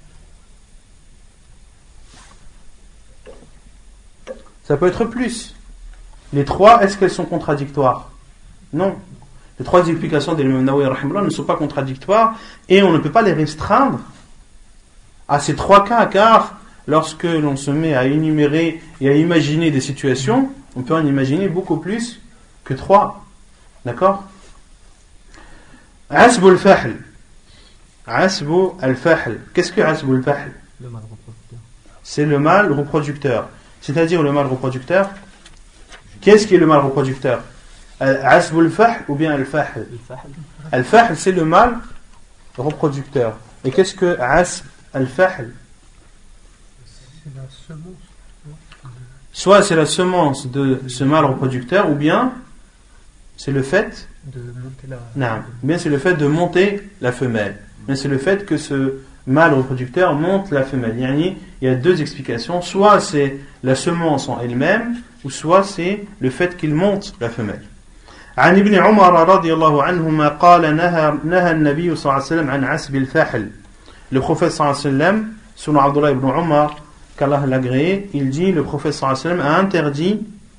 Ça peut être plus. Les trois, est-ce qu'elles sont contradictoires? Non. Les trois explications de l'imam Nawawi ne sont pas contradictoires et on ne peut pas les restreindre à ces trois cas, car lorsque l'on se met à énumérer et à imaginer des situations, on peut en imaginer beaucoup plus que trois. D'accord? Asbu al-fahl. Asbu al-fahl. Qu'est-ce que asbu al-fahl? Le mâle reproducteur. C'est le mâle reproducteur. C'est-à-dire le mâle reproducteur. Qu'est-ce qui est le mâle reproducteur? Asbu al-fahl ou bien al-fahl? Al-fahl, c'est le mâle reproducteur. Et qu'est-ce que asb al-fahl? C'est la semence. Soit c'est la semence de ce mâle reproducteur, ou bien c'est le fait De monter la. non, ou bien c'est le fait de monter la femelle. Mais c'est le fait que ce mâle reproducteur monte la femelle. Il y a deux explications. Soit c'est la semence en elle-même, ou soit c'est le fait qu'il monte la femelle. عن ابن عمر رضي الله عنهما قال نهى النبي صلى الله عليه وسلم عن عسب الفحل. Le prophète صلى الله عليه وسلم, selon Abdullah ibn Umar, qu'Allah l'a agréé, il dit, le prophète صلى الله عليه وسلم a interdit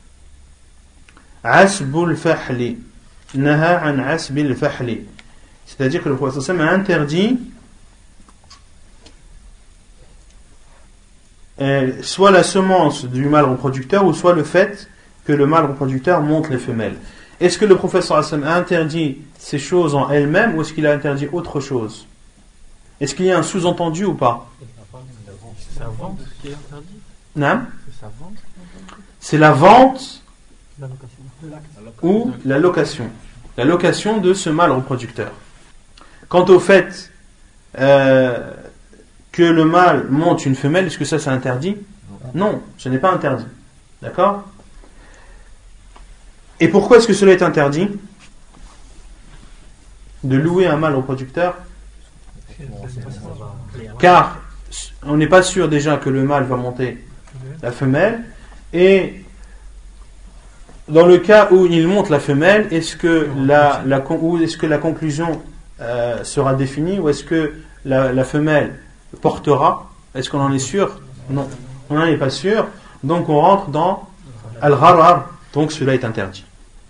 عسب الفحل. نهى عن عسب الفحل. C'est-à-dire que le prophète صلى الله عليه وسلم a interdit soit la semence du mâle reproducteur ou soit le fait que le mâle reproducteur monte les femelles. Est-ce que le prophète sallallahu alayhi wa sallam a interdit ces choses en elles-mêmes ou est-ce qu'il a interdit autre chose? Est-ce qu'il y a un sous-entendu ou pas? C'est sa vente qui est interdite. Non? C'est sa vente. C'est la vente La location. ou la location. La location de ce mâle reproducteur. Quant au fait que le mâle monte une femelle, est-ce que ça c'est interdit? Non, ce n'est pas interdit. D'accord? Et pourquoi est-ce que cela est interdit? De louer un mâle reproducteur? Car on n'est pas sûr déjà que le mâle va monter la femelle. Et dans le cas où il monte la femelle, est-ce que la conclusion sera définie ou est-ce que la femelle portera? Est-ce qu'on en est sûr? Non, on n'en est pas sûr. Donc on rentre dans al-gharar. Donc cela est interdit.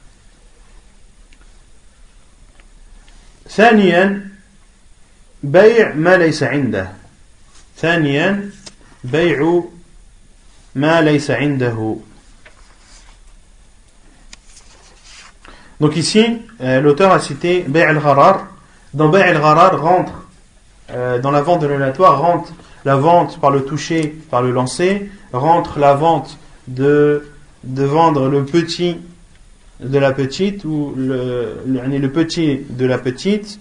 ثانيا بيع ما ليس عنده. ثانيا بيع ما ليس عنده. Donc ici, l'auteur a cité بيع الغرار. Dans بيع الغرار rentre dans la vente de l'onatoire rentre la vente par le toucher, par le lancer, rentre la vente de vendre le petit de la petite ou le petit de la petite,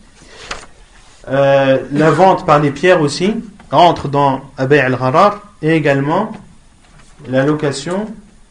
la vente par les pierres aussi rentre dans Bay' al-Gharar et également la location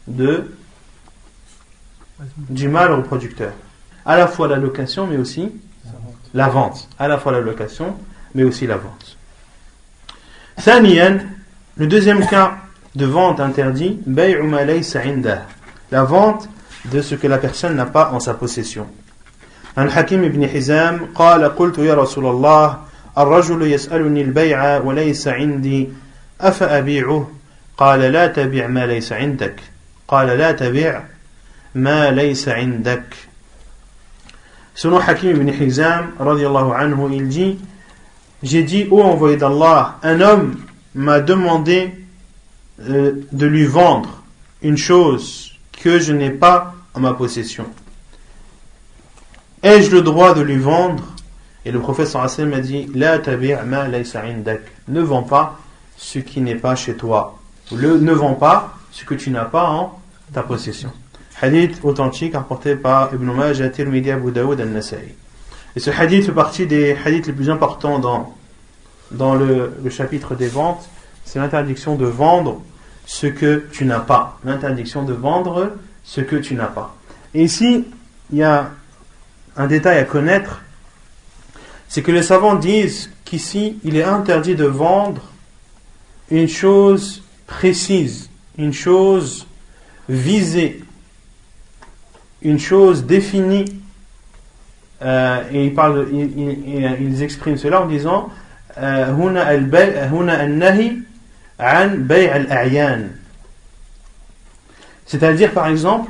du mâle reproducteur. À la fois la location mais aussi la vente. À la fois la location mais aussi la vente. ثانيا, le deuxième cas de vente interdit, بيع ما ليس عنده, la vente de ce que la personne n'a pas en sa possession. عن حكيم بن حزام قال قلت يا رسول الله الرجل يسألني البيع وليس عندي أفأبيعه قال لا تبيع ما ليس عندك قال لا تبيع ما ليس عندك. Selon Hakim ibn Hizam radiyallahu anhu, il dit, j'ai dit, ô envoyé d'Allah, un homme m'a demandé de lui vendre une chose que je n'ai pas en ma possession. Ai-je le droit de lui vendre? Et le prophète sallallahu alayhi wa sallam a dit La tabi' ma laysa indak. Ne vends pas ce qui n'est pas chez toi. Ne vends pas ce que tu n'as pas en ta possession. Hadith authentique rapporté par Ibn Majah, Tirmidhi, Abu Daoud, An-Nasa'i. Et ce hadith fait partie des hadiths les plus importants dans le chapitre des ventes. C'est l'interdiction de vendre ce que tu n'as pas. L'interdiction de vendre ce que tu n'as pas. Et ici, il y a un détail à connaître, c'est que les savants disent qu'ici, il est interdit de vendre une chose précise, une chose visée, une chose définie. Et ils expriment cela en disant Huna al-nahi an bay' al-a'yan. C'est-à-dire, par exemple,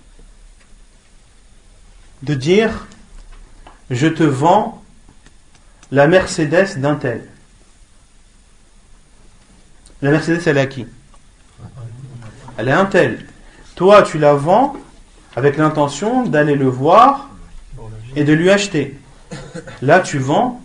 de dire je te vends la Mercedes d'un tel. La Mercedes, elle est à qui? Elle est un tel. Toi, tu la vends avec l'intention d'aller le voir et de lui acheter. Là, tu vends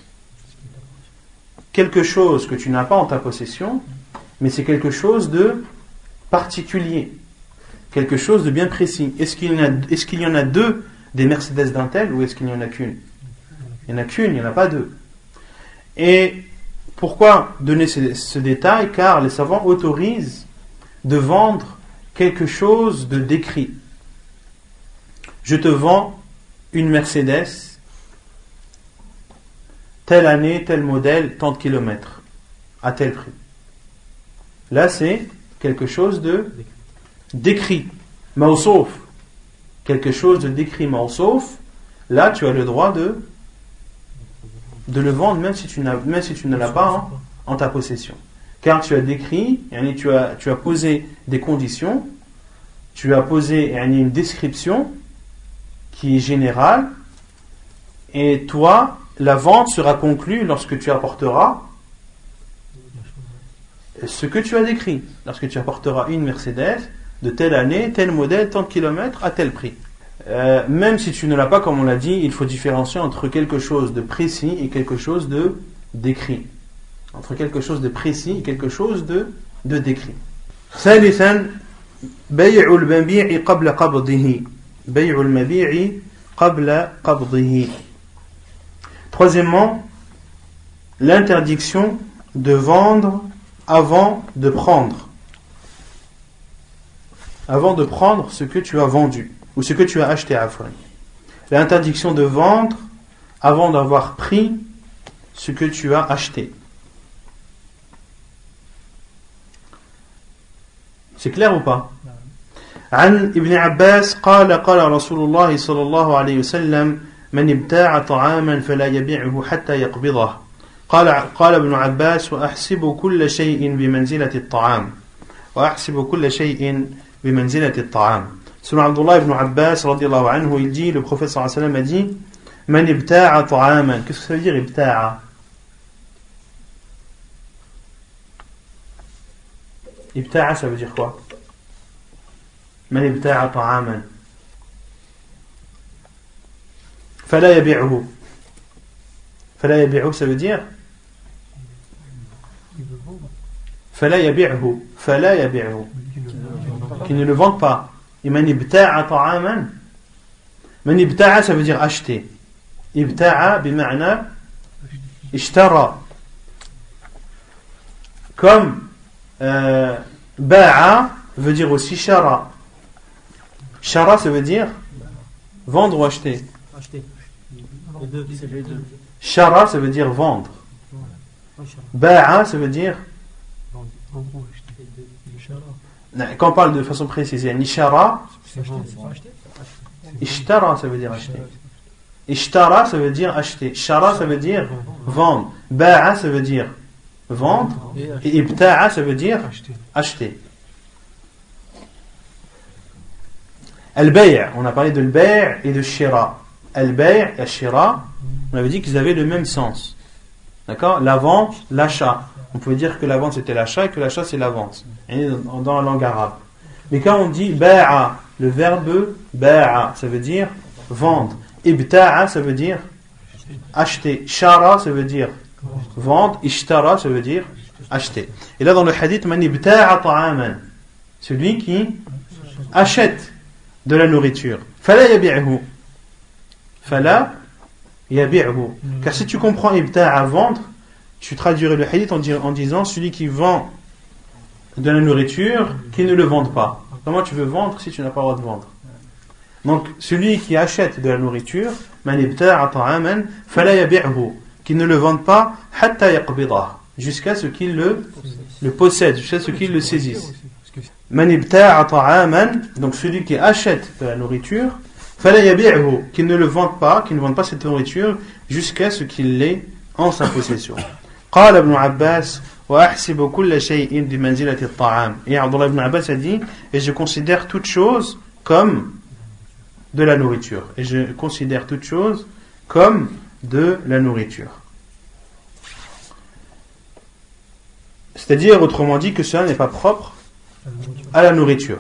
quelque chose que tu n'as pas en ta possession, mais c'est quelque chose de particulier, quelque chose de bien précis. Est-ce qu'il y en a deux des Mercedes d'un tel ou est-ce qu'il n'y en a qu'une? Il n'y en a qu'une, il n'y en a pas deux. Et pourquoi donner ce détail? Car les savants autorisent de vendre quelque chose de décrit. Je te vends une Mercedes, telle année, tel modèle, tant de kilomètres, à tel prix. Là, c'est quelque chose de décrit, mawsouf. Quelque chose de décrit, mawsouf. Là, tu as le droit de le vendre, même si tu ne l'as pas en ta possession. Car tu as décrit, tu as posé des conditions, tu as posé une description qui est générale, et toi, la vente sera conclue lorsque tu apporteras ce que tu as décrit. Lorsque tu apporteras une Mercedes de telle année, tel modèle, tant de kilomètres, à tel prix. Même si tu ne l'as pas, comme on l'a dit, il faut différencier entre quelque chose de précis et quelque chose de décrit. Entre quelque chose de précis et quelque chose de décrit. ثالثا بيع المبيع قبل قبضه. بيع المبيع قبل قبضه. Troisièmement, l'interdiction de vendre avant de prendre. Avant de prendre ce que tu as vendu ou ce que tu as acheté à Afrin. L'interdiction de vendre avant d'avoir pris ce que tu as acheté. C'est clair ou pas? عن ابن عباس قال قال رسول الله صلى الله عليه وسلم من ابتاع طعاما فلا يبيعه حتى يقبضه. قال ابن عباس وأحسب كل شيء بمنزلة الطعام. وأحسب كل شيء بمنزلة الطعام. Selon Abdullah ibn Abbas radiyallahu anhu, il dit, le prophète sallallahu alayhi wa sallam a dit Man ibta'a ta'aman. Qu'est-ce que ça veut dire ibta'a? Ibta'a, ça veut dire quoi? Man ibta'a ta'aman fala yabi'uhu. Fala yabi'uhu, ça veut dire fala yabi'uhu. Fala yabi'uhu, qui ne le vendent pas. Et man ibta'a ta'aman, man ibta'a, ça veut dire acheter. Ibta'a bima'na ishtara. Comme ba'a veut dire aussi shara. Shara, ça veut dire vendre ou acheter. Acheter. Les deux, c'est les deux. Shara, ça veut dire vendre. Ba'a, ça veut dire quand on parle de façon précise, Nishara, Ishtara, ça veut dire acheter. Ishtara, ça veut dire acheter. Shara, ça veut dire vendre. Ba'a, ça veut dire vendre. Et Ibta'a, ça veut dire acheter. Al-Bay', on a parlé de Al-Bay' et de Shira. Al-Bay' et Shira, on avait dit qu'ils avaient le même sens. D'accord? La vente, l'achat. On pouvait dire que la vente c'était l'achat et que l'achat c'est la vente. Dans la langue arabe. Mais quand on dit Ba'a le verbe ba'a, ça veut dire vendre. Ibta'a, ça veut dire acheter. Shara, ça veut dire vendre. Ishtara, ça veut dire acheter. Et là, dans le hadith, man ibta'a ta'aman, celui qui achète de la nourriture. Fala yabi'hu. Fala yabi'hu. Car si tu comprends ibta'a, vendre, tu traduirais le hadith en disant celui qui vend de la nourriture, qui ne le vende pas. Comment tu veux vendre si tu n'as pas le droit de vendre? Donc, celui qui achète de la nourriture, man ibta'a ta'aman, fala yabi'hu, qui ne le vende pas, hatta yaqbidah, jusqu'à ce qu'il le possède, jusqu'à ce qu'il le saisisse. Man ibta'a ta'aman, donc celui qui achète de la nourriture, fala yabi'hu, qui ne le vende pas, qui ne vende pas cette nourriture, jusqu'à ce qu'il l'ait en sa possession. قال ابن عباس وأحسب كل شيء بمنزلة الطعام. Et Abdullah ibn Abbas a dit, et je considère toute chose comme de la nourriture. Et je considère toute chose comme de la nourriture. C'est-à-dire, autrement dit, que cela n'est pas propre à la nourriture.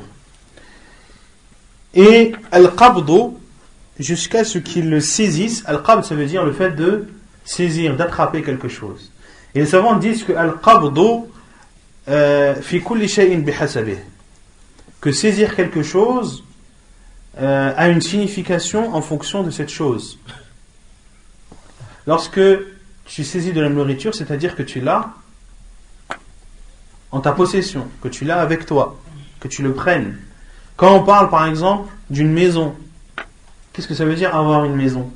Et al-qabd, jusqu'à ce qu'il le saisisse. Al-qabd, ça veut dire le fait de saisir, d'attraper quelque chose. Et les savants disent que al-qabd fi kulli shay'in bihasabih, que saisir quelque chose a une signification en fonction de cette chose. Lorsque tu saisis de la nourriture, c'est-à-dire que tu l'as en ta possession, que tu l'as avec toi, que tu le prennes. Quand on parle par exemple d'une maison, qu'est-ce que ça veut dire avoir une maison?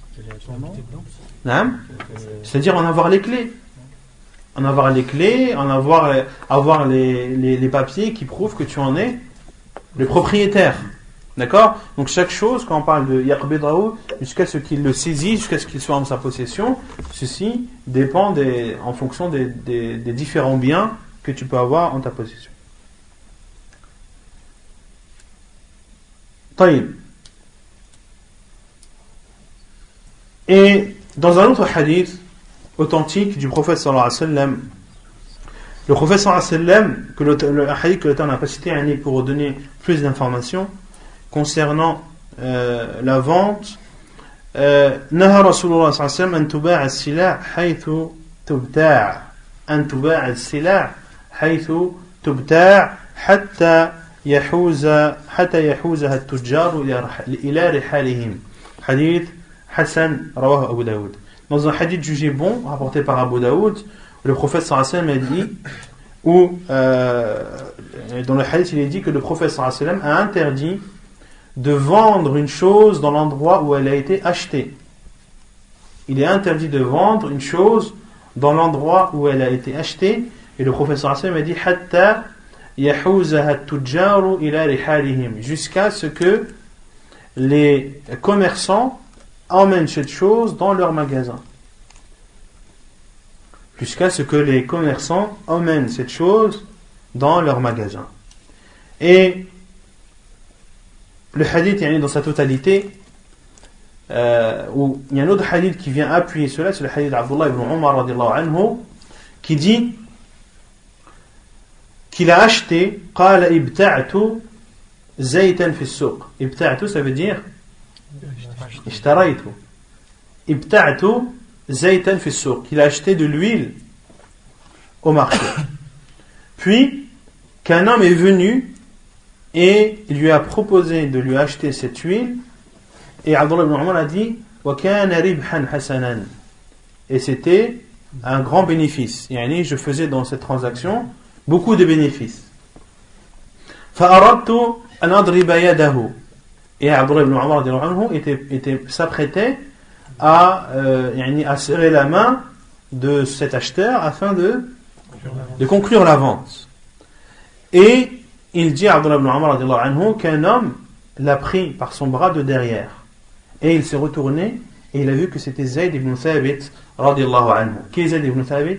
C'est-à-dire en avoir les clés. En avoir les clés, avoir les papiers qui prouvent que tu en es le propriétaire. D'accord? Donc chaque chose, quand on parle de yaqbidahu, jusqu'à ce qu'il le saisit, jusqu'à ce qu'il soit en sa possession, ceci dépend en fonction des différents biens que tu peux avoir en ta possession. طيب. Et dans un autre hadith authentique du prophète sallallahu alayhi wa sallam, le prophète sallallahu alayhi wa sallam, un hadith que l'auteur n'a pas cité pour donner plus d'informations concernant la vente, نهى رسول الله صلى الله عليه وسلم أن تباع السلع حيث تبتاع أن تباع السلع حيث تبتاع حتى يحوزها التجار إلى رحالهم. Hadith Hassan rawahu Abu Daoud. Dans un hadith jugé bon, rapporté par Abu Daoud, le prophète sallallahu alayhi wa sallam a dit, dans le hadith il est dit que le prophète sallallahu alayhi wa sallam a interdit de vendre une chose dans l'endroit où elle a été achetée. Il est interdit de vendre une chose dans l'endroit où elle a été achetée, et le prophète sallallahu alayhi wa sallam a dit hatta yahuzaha at-tujjaru ila rihalihim, jusqu'à ce que les commerçants emmènent cette chose dans leur magasin. Jusqu'à ce que les commerçants emmènent cette chose dans leur magasin. Et le hadith dans sa totalité, où il y a un autre hadith qui vient appuyer cela, c'est le hadith d'Abdullah ibn Umar radiallahu anhu, qui dit qu'il a acheté قال ابتعت زيتا في السوق. ابتعت, ça veut dire اشتريت. ابتعت زيتا في السوق, qu'il a acheté de l'huile au marché. Puis qu'un homme est venu et il lui a proposé de lui acheter cette huile, et Abdullah ibn Umar a dit وَكَانَ رِبْحًا حَسَنًا, et c'était un grand bénéfice. Yani, je faisais dans cette transaction beaucoup de bénéfices. فَأَرَدْتُ أَنْ أَضْرِبَ يَدَهُ, et Abdullah ibn Umar s'apprêtait à serrer la main de cet acheteur afin de conclure la vente. Et il dit à Abdullah ibn Umar qu'un homme l'a pris par son bras de derrière, et il s'est retourné et il a vu que c'était Zayd ibn Thabit radiallahu anhu. Qui est Zayd ibn Thabit?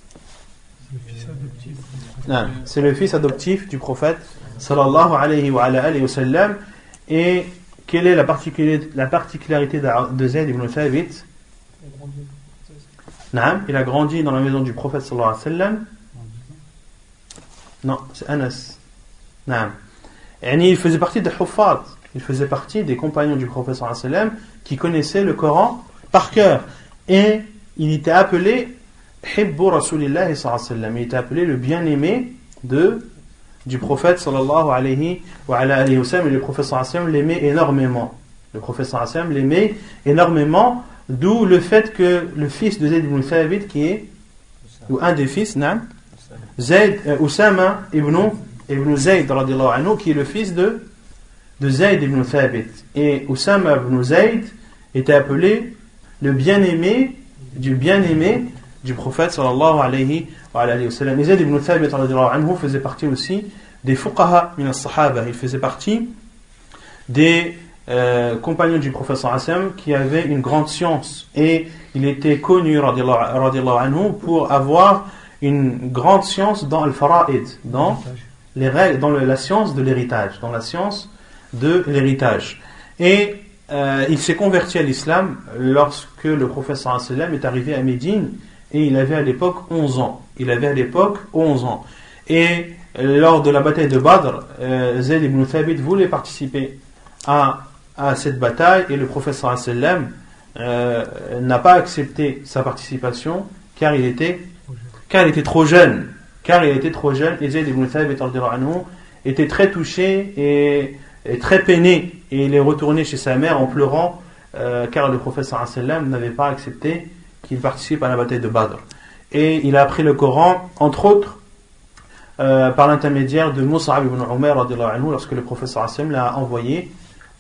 C'est le fils adoptif du prophète sallallahu alayhi wa sallam. Et quelle est la particularité de Zayd ibn Thabit? Il a grandi dans la maison du prophète sallallahu alayhi wa sallam. Non, c'est Anas. Il faisait partie des huffaz, il faisait partie des compagnons du prophète sallallahu alayhi wa sallam qui connaissaient le Coran par cœur. Et il était appelé Hibbu Rasulillahi sallallahu alayhi wa sallam. Il était appelé le bien-aimé du prophète sallallahu alayhi wa sallam. Et le prophète sallallahu alayhi wa sallam l'aimait énormément. Le prophète sallallahu alayhi wa sallam l'aimait énormément, d'où le fait que le fils de Zayd ibn Thabit, qui est, ou un des fils, Usama ibn Zayd radiallahu anhu, qui est le fils de Zayd ibn Thabit. Et Usama ibn Zayd était appelé le bien-aimé du prophète sallallahu alayhi wa sallam. Et Zayd ibn Thabit radiallahu anhu faisait partie aussi des fuqaha min as-sahaba. Il faisait partie des compagnons du prophète sallallahu alayhi wa sallam qui avaient une grande science. Et il était connu radiallahu anhu pour avoir une grande science dans al-fara'id, dans les règles, dans la science de l'héritage, Et il s'est converti à l'islam lorsque le prophète sallallahu alayhi wa sallam est arrivé à Médine, et il avait à l'époque 11 ans. Et lors de la bataille de Badr, Zayd ibn Thabit voulait participer à cette bataille, et le prophète sallallahu alayhi wa sallam n'a pas accepté sa participation car il était trop jeune. Et Zayd ibn Thabit était très touché et très peiné, et il est retourné chez sa mère en pleurant car le prophète sallallahu alayhi wa sallam n'avait pas accepté qu'il participe à la bataille de Badr. Et il a appris le Coran, entre autres, par l'intermédiaire de Mus'ab ibn Umayr radiallahu anhu, lorsque le prophète sallallahu alayhi wa sallam l'a envoyé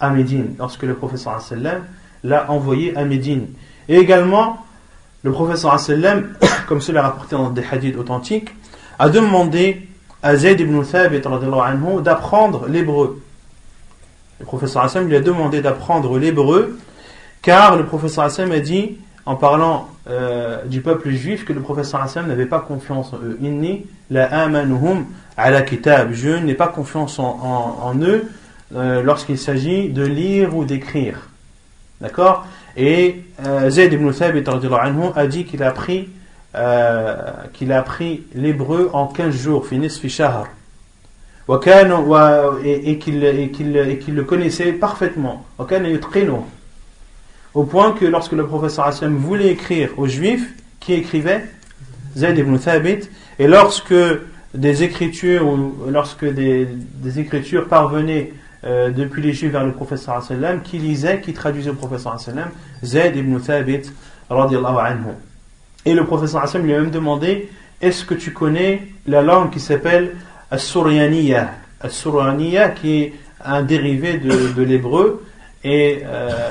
à Médine. Et également, le prophète sallallahu alayhi wa sallam, comme cela est rapporté dans des hadiths authentiques, a demandé à Zayd ibn Thabit radiallahu anhu d'apprendre l'hébreu. Le prophète sallallahu alayhi wa sallam lui a demandé d'apprendre l'hébreu, car le prophète sallallahu alayhi wa sallam a dit, en parlant du peuple juif, que le prophète sallallahu alayhi wa sallam n'avait pas confiance en eux. Inni la amanuhum ala kitab. Je n'ai pas confiance en eux lorsqu'il s'agit de lire ou d'écrire. D'accord? Et Zayd ibn Thabit a dit qu'il a appris l'hébreu en 15 jours, fi nisfi shahr. Et qu'il le connaissait parfaitement. Au point que lorsque le prophète sallallahu alayhi wa sallam voulait écrire aux juifs, qui écrivait? Zayd ibn Thabit. Et lorsque des écritures parvenaient depuis les juifs vers le prophète sallallahu alayhi wa sallam, qui lisait, qui traduisait au prophète sallallahu alayhi wa sallam? Zayd ibn Thabit radiallahu anhu. Et le prophète sallallahu alayhi wa sallam lui a même demandé: est-ce que tu connais la langue qui s'appelle As-Suryaniyya? As-Suryaniyya, qui est un dérivé de l'hébreu. Et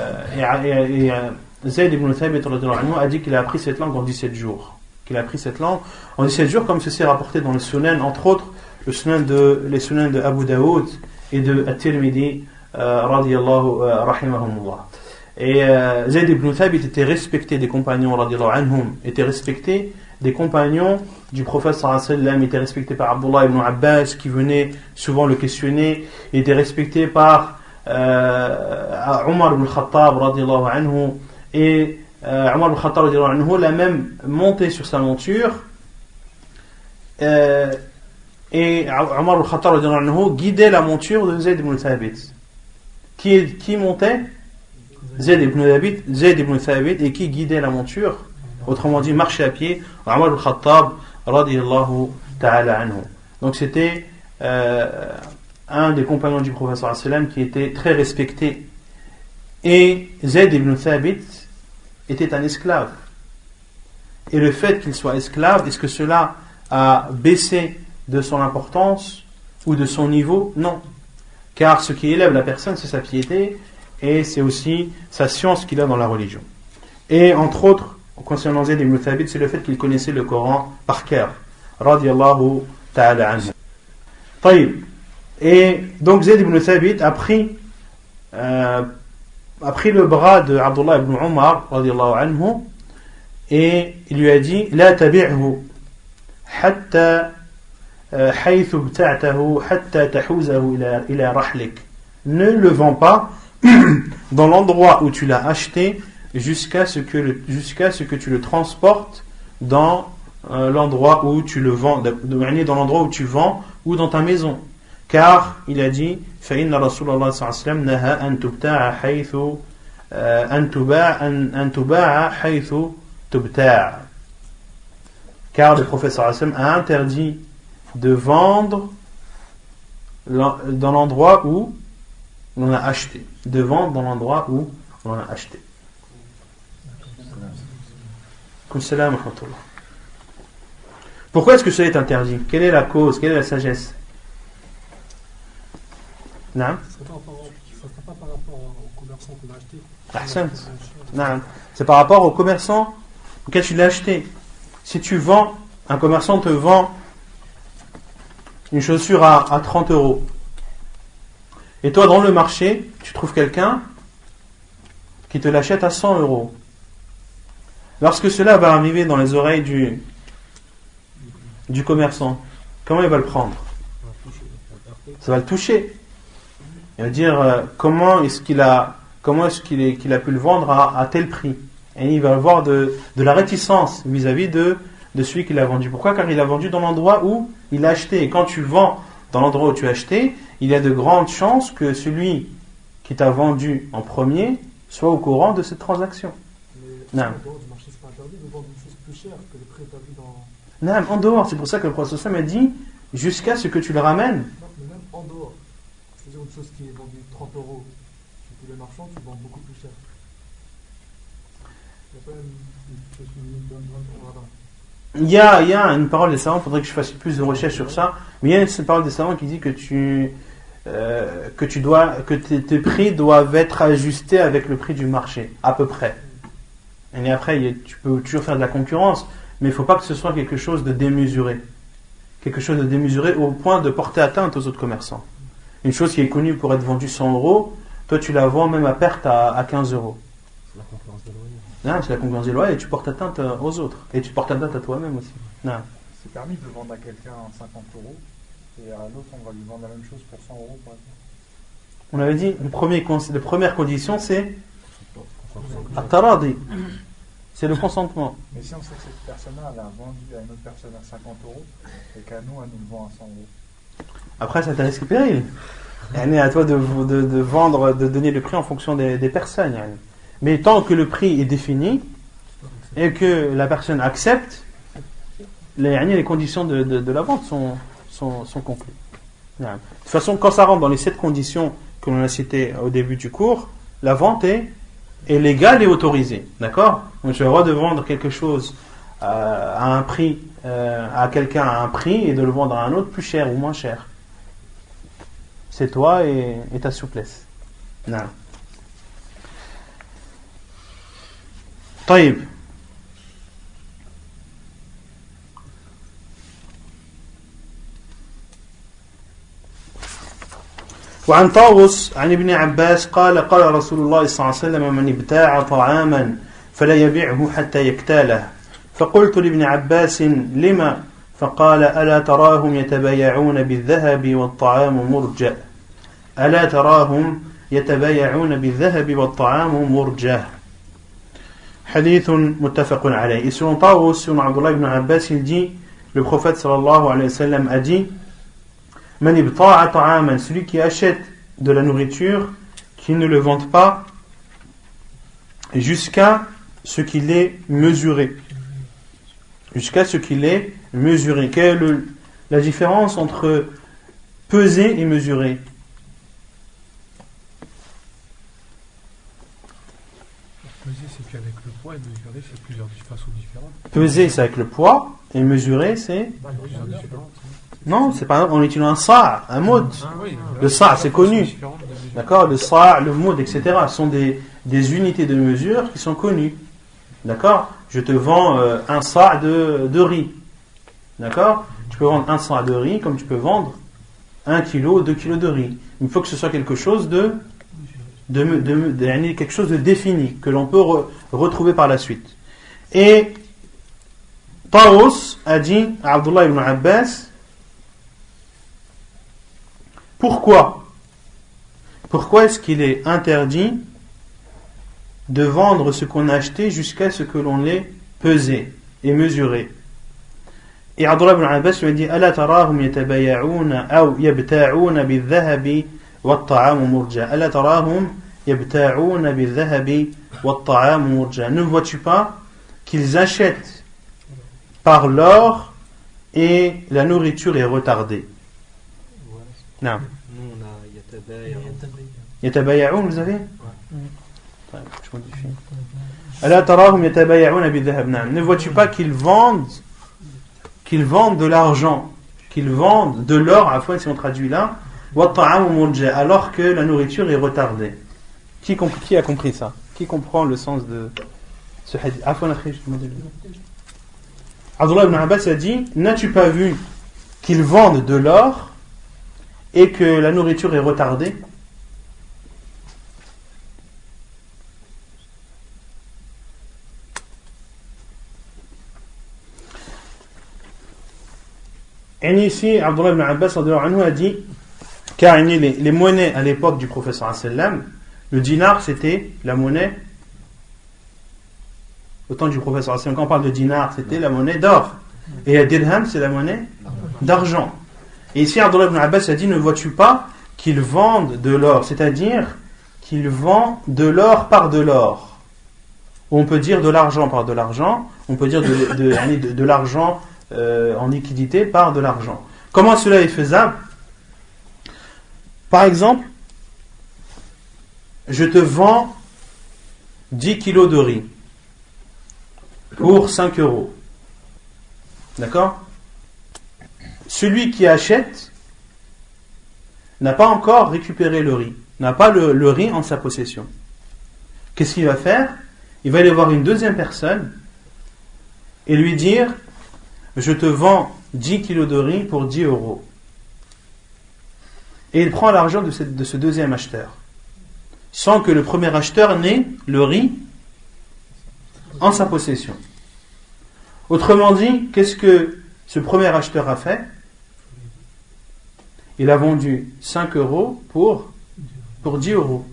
Zayd ibn Thabit a dit qu'il a appris cette langue en 17 jours. Comme ceci est rapporté dans le Sunan, entre autres les Sunan de Abu Daoud et de At-Tirmidhi rahimahumullah. Et Zayd ibn Thabit était respecté des compagnons radiallahu anhum, était respecté des compagnons du prophète sallallahu alayhi wa sallam, était respecté par Abdullah ibn Abbas qui venait souvent le questionner, était respecté par Omar ibn Khattab radiallahu anhu, et Omar ibn Khattab radiallahu anhu l'a même monté sur sa monture, et Omar ibn Khattab radiallahu anhu guidait la monture de Zayd ibn Thabit. Qui montait? Zayd ibn Thabit, et qui guidait la monture, autrement dit marchait à pied, Omar ibn Khattab radiallahu ta'ala anhu. Donc c'était un des compagnons du prophète sallallahu alayhi wa sallam qui était très respecté. Et Zayd ibn Thabit était un esclave. Et le fait qu'il soit esclave, est-ce que cela a baissé de son importance ou de son niveau? Non. Car ce qui élève la personne, c'est sa piété, et c'est aussi sa science qu'il a dans la religion. Et entre autres, concernant Zayd ibn Thabit, c'est le fait qu'il connaissait le Coran par cœur. Radiallahu ta'ala anhu. Taïb. Et donc Zayd ibn Thabit a pris le bras de Abdullah ibn Umar radiallahu anhu, et il lui a dit: La tabi'hu hatta haythu bta'tahu hatta tahouzahu ila rahlik. Ne le vends pas dans l'endroit où tu l'as acheté jusqu'à ce que tu le transportes dans l'endroit où tu le vends, dans l'endroit où tu vends, ou dans ta maison. car il a dit فإن رسول الله صلى الله عليه وسلم نهى أن تباع حيث تبتاع. Car le prophète sallallahu alayhi wa sallam a interdit de vendre dans l'endroit où on a acheté. De vendre dans l'endroit où on a acheté. Pourquoi est-ce que cela est interdit? Quelle est la cause? Quelle est la sagesse? Non? Ça ne sera pas par rapport au commerçant qu'on a acheté. Non. C'est par rapport au commerçant auquel tu l'as acheté. Si tu vends, un commerçant te vend une chaussure à 30 euros. Et toi, dans le marché, tu trouves quelqu'un qui te l'achète à 100 euros. Lorsque cela va arriver dans les oreilles du commerçant, comment il va le prendre? Ça va le toucher. Il va dire comment est-ce qu'il a pu le vendre à tel prix. Et il va avoir de la réticence vis-à-vis de celui qui l'a vendu. Pourquoi? Car il a vendu dans l'endroit où il a acheté. Et quand tu vends dans l'endroit où tu as acheté, il y a de grandes chances que celui qui t'a vendu en premier soit au courant de cette transaction. Mais en dehors du marché, c'est pas interdit de vendre une chose plus chère que le prix établi dans... Non, en dehors. C'est pour ça que le prophète a dit jusqu'à ce que tu le ramènes. Non, mais même en dehors. C'est-à-dire une chose qui est vendue 30 euros chez tous les marchands, tu vends beaucoup plus cher. Il n'y a pas une chose qui nous donne Il y a une parole des savants, il faudrait que je fasse plus de recherches sur ça, mais il y a une parole des savants qui dit que tes prix doivent être ajustés avec le prix du marché, à peu près. Et après, tu peux toujours faire de la concurrence, mais il ne faut pas que ce soit quelque chose de démesuré. Quelque chose de démesuré au point de porter atteinte aux autres commerçants. Une chose qui est connue pour être vendue 100 euros, toi tu la vends même à perte à 15 euros. C'est la concurrence déloyale. Non, c'est la concurrence déloyale et tu portes atteinte aux autres. Et tu portes atteinte à toi-même aussi. Non. C'est permis de vendre à quelqu'un 50 euros et à l'autre on va lui vendre la même chose pour 100 euros par exemple. On avait dit, la première condition c'est at-taradi. C'est le consentement. Mais si on sait que cette personne-là elle a vendu à une autre personne à 50 euros et qu'à nous elle nous le vend à 100 euros. Après ça t'a risque péril. Elle est à toi de vendre, de donner le prix en fonction des personnes. Mais tant que le prix est défini et que la personne accepte, les conditions de la vente sont conclues. De toute façon, quand ça rentre dans les 7 conditions que l'on a citées au début du cours, la vente est légale et autorisée. D'accord? Donc tu as le droit de vendre quelque chose à un prix, à quelqu'un à un prix et de le vendre à un autre plus cher ou moins cher. C'est toi et ta souplesse. Non. طيب. وعن طاووس عن ابن عباس قال قال رسول الله صلى الله عليه وسلم من ابتاع طعاما فلا يبيعه حتى يكتاله فقلت لابن عباس لما فقال ألا تراهم يتبايعون بالذهب والطعام مرجأ ألا تراهم يتبايعون بالذهب والطعام مرجأ Hadith muttafaqun alayh. Et selon Tawus, selon Abdullah ibn Abbas, il dit, le prophète sallallahu alayhi wa sallam a dit, Man ibta'a ta'aman, celui qui achète de la nourriture, qui ne le vende pas jusqu'à ce qu'il est mesuré. Jusqu'à ce qu'il est mesuré. Quelle est la différence entre peser et mesurer? Peser, c'est qu'avec le poids, et mesurer, c'est plusieurs façons différentes. Peser, c'est avec le poids, et mesurer, c'est... Plusieurs différentes. Non, c'est par exemple, on utilise un sa', un moud. Le sa', c'est connu. D'accord? Le sa', le moud, etc. sont des unités de mesure qui sont connues. D'accord? Je te vends un sa' de riz. D'accord? Tu peux vendre un sa' de riz comme tu peux vendre 1 kg, 2 kg de riz. Il faut que ce soit quelque chose quelque chose de défini, que l'on peut retrouver par la suite. Et Tawus a dit à Abdullah ibn Abbas, pourquoi est-ce qu'il est interdit de vendre ce qu'on a acheté jusqu'à ce que l'on l'ait pesé et mesuré? Et Abdullah ibn Abbas lui a dit Ala tarahum yatabaya'una ou yabta'una bil-dhahabi wat-ta'am murja. Ala tarahum yabta'una bil-dhahabi wat-ta'am murja. Ne vois-tu pas qu'ils achètent par l'or et la nourriture est retardée? Non. Nous, on a Yatabaya'un. Yatabaya'un, vous avez? Je modifie. Ala tarahum yatabaya'una bil-dhahab. Ne vois-tu pas qu'ils vendent de l'argent, qu'ils vendent de l'or, à la fois si on traduit là, alors que la nourriture est retardée. Qui a compris ça? Qui comprend le sens de ce hadith? Abdullah ibn Abbas a dit, n'as-tu pas vu qu'ils vendent de l'or et que la nourriture est retardée? Et ici, Abdullah ibn Abbas a dit, car les monnaies à l'époque du prophète sallam, le dinar c'était la monnaie, au temps du prophète sallam, quand on parle de dinar, c'était la monnaie d'or. Et la dirham, c'est la monnaie d'argent. Et ici, Abdullah ibn Abbas a dit, ne vois-tu pas qu'ils vendent de l'or, c'est-à-dire qu'ils vendent de l'or par de l'or. On peut dire de l'argent par de l'argent, on peut dire de l'argent en liquidité par de l'argent. Comment cela est faisable? Par exemple, je te vends 10 kilos de riz pour 5 euros. D'accord? Celui qui achète n'a pas encore récupéré le riz, n'a pas le riz en sa possession. Qu'est-ce qu'il va faire? Il va aller voir une deuxième personne et lui dire: je te vends 10 kilos de riz pour 10 euros. Et il prend l'argent de ce deuxième acheteur, sans que le premier acheteur n'ait le riz en sa possession. Autrement dit, qu'est-ce que ce premier acheteur a fait? Il a vendu 5 euros pour 10 euros.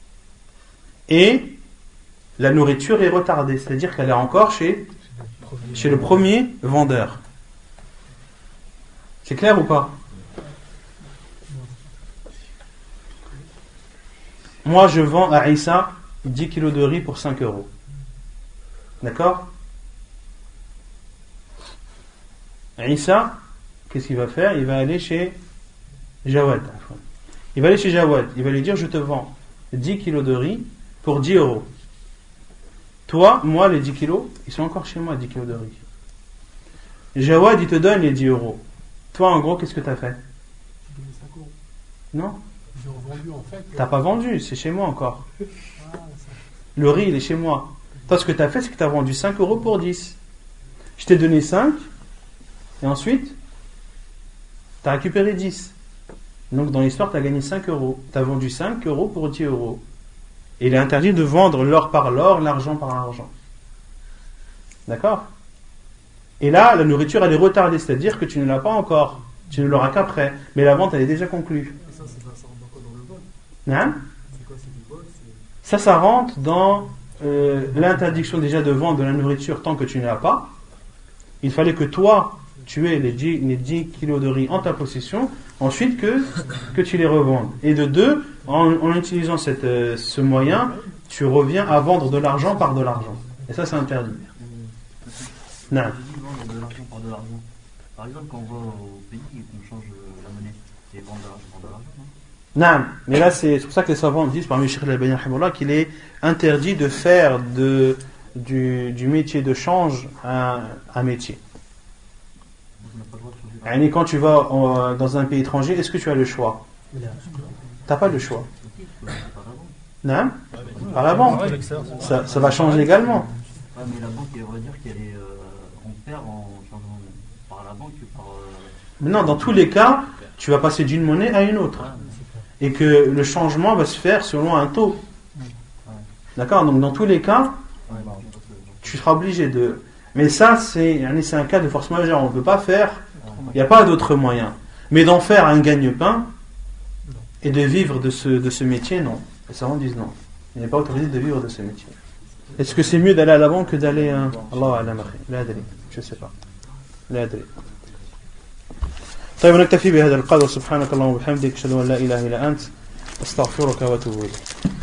Et la nourriture est retardée, c'est-à-dire qu'elle est encore chez le premier vendeur. C'est clair ou pas? Moi, je vends à Issa 10 kilos de riz pour 5 euros. D'accord? Issa, qu'est-ce qu'il va faire? Il va aller chez Jawad. Il va aller chez Jawad. Il va lui dire: je te vends 10 kilos de riz pour 10 euros. Toi, moi, les 10 kilos, ils sont encore chez moi, 10 kilos de riz. Jawad, il te donne les 10 euros. Toi, en gros, qu'est-ce que tu as fait? J'ai donné 5 euros. Non? J'ai revendu en fait. T'as pas vendu, c'est chez moi encore. Le riz, il est chez moi. Toi, ce que tu as fait, c'est que tu as vendu 5 euros pour 10. Je t'ai donné 5, et ensuite, tu as récupéré 10. Donc, dans l'histoire, tu as gagné 5 euros. Tu as vendu 5 euros pour 10 euros. Et il est interdit de vendre l'or par l'or, l'argent par l'argent. D'accord? Et là, la nourriture, elle est retardée, c'est-à-dire que tu ne l'as pas encore. Tu ne l'auras qu'après. Mais la vente, elle est déjà conclue. Et ça rentre encore dans le vol. Hein? C'est quoi, c'est du vol? Ça rentre dans l'interdiction déjà de vendre de la nourriture tant que tu ne l'as pas. Il fallait que toi, tu aies les 10 kilos de riz en ta possession, ensuite que tu les revendes. Et de deux, en utilisant ce moyen, tu reviens à vendre de l'argent par de l'argent. Et ça, c'est interdit. Non. Vendre de l'argent par de l'argent. Par exemple, quand on va au pays et qu'on change la monnaie, et vendre de l'argent par de l'argent, non? Non, mais là, c'est pour ça que les savants disent, parmi Cheikh al-Albani rahimahullah, qu'il est interdit de faire du métier de change un métier. Et quand tu vas dans un pays étranger, est-ce que tu as le choix? Tu n'as pas le choix. Non? Par la banque. Ça va changer également. Ah, mais la banque, elle va dire qu'elle est on perd en changeant par la banque que par. Mais non, dans tous les cas, tu vas passer d'une monnaie à une autre. Et que le changement va se faire selon un taux. D'accord? Donc dans tous les cas, tu seras obligé de. Mais ça, c'est un cas de force majeure. On ne peut pas faire. Il n'y a pas d'autre moyen. Mais d'en faire un gagne-pain et de vivre de ce métier, non. Les savants disent non. Il n'est pas autorisé de vivre de ce métier. Est-ce que c'est mieux d'aller à la banque que d'aller à Allah alam? Je ne sais pas. طيب نكتفي بهذا القدر. سبحانك اللهم وبحمدك أشهد أن لا إله إلا أنت أستغفرك وأتوب إليك.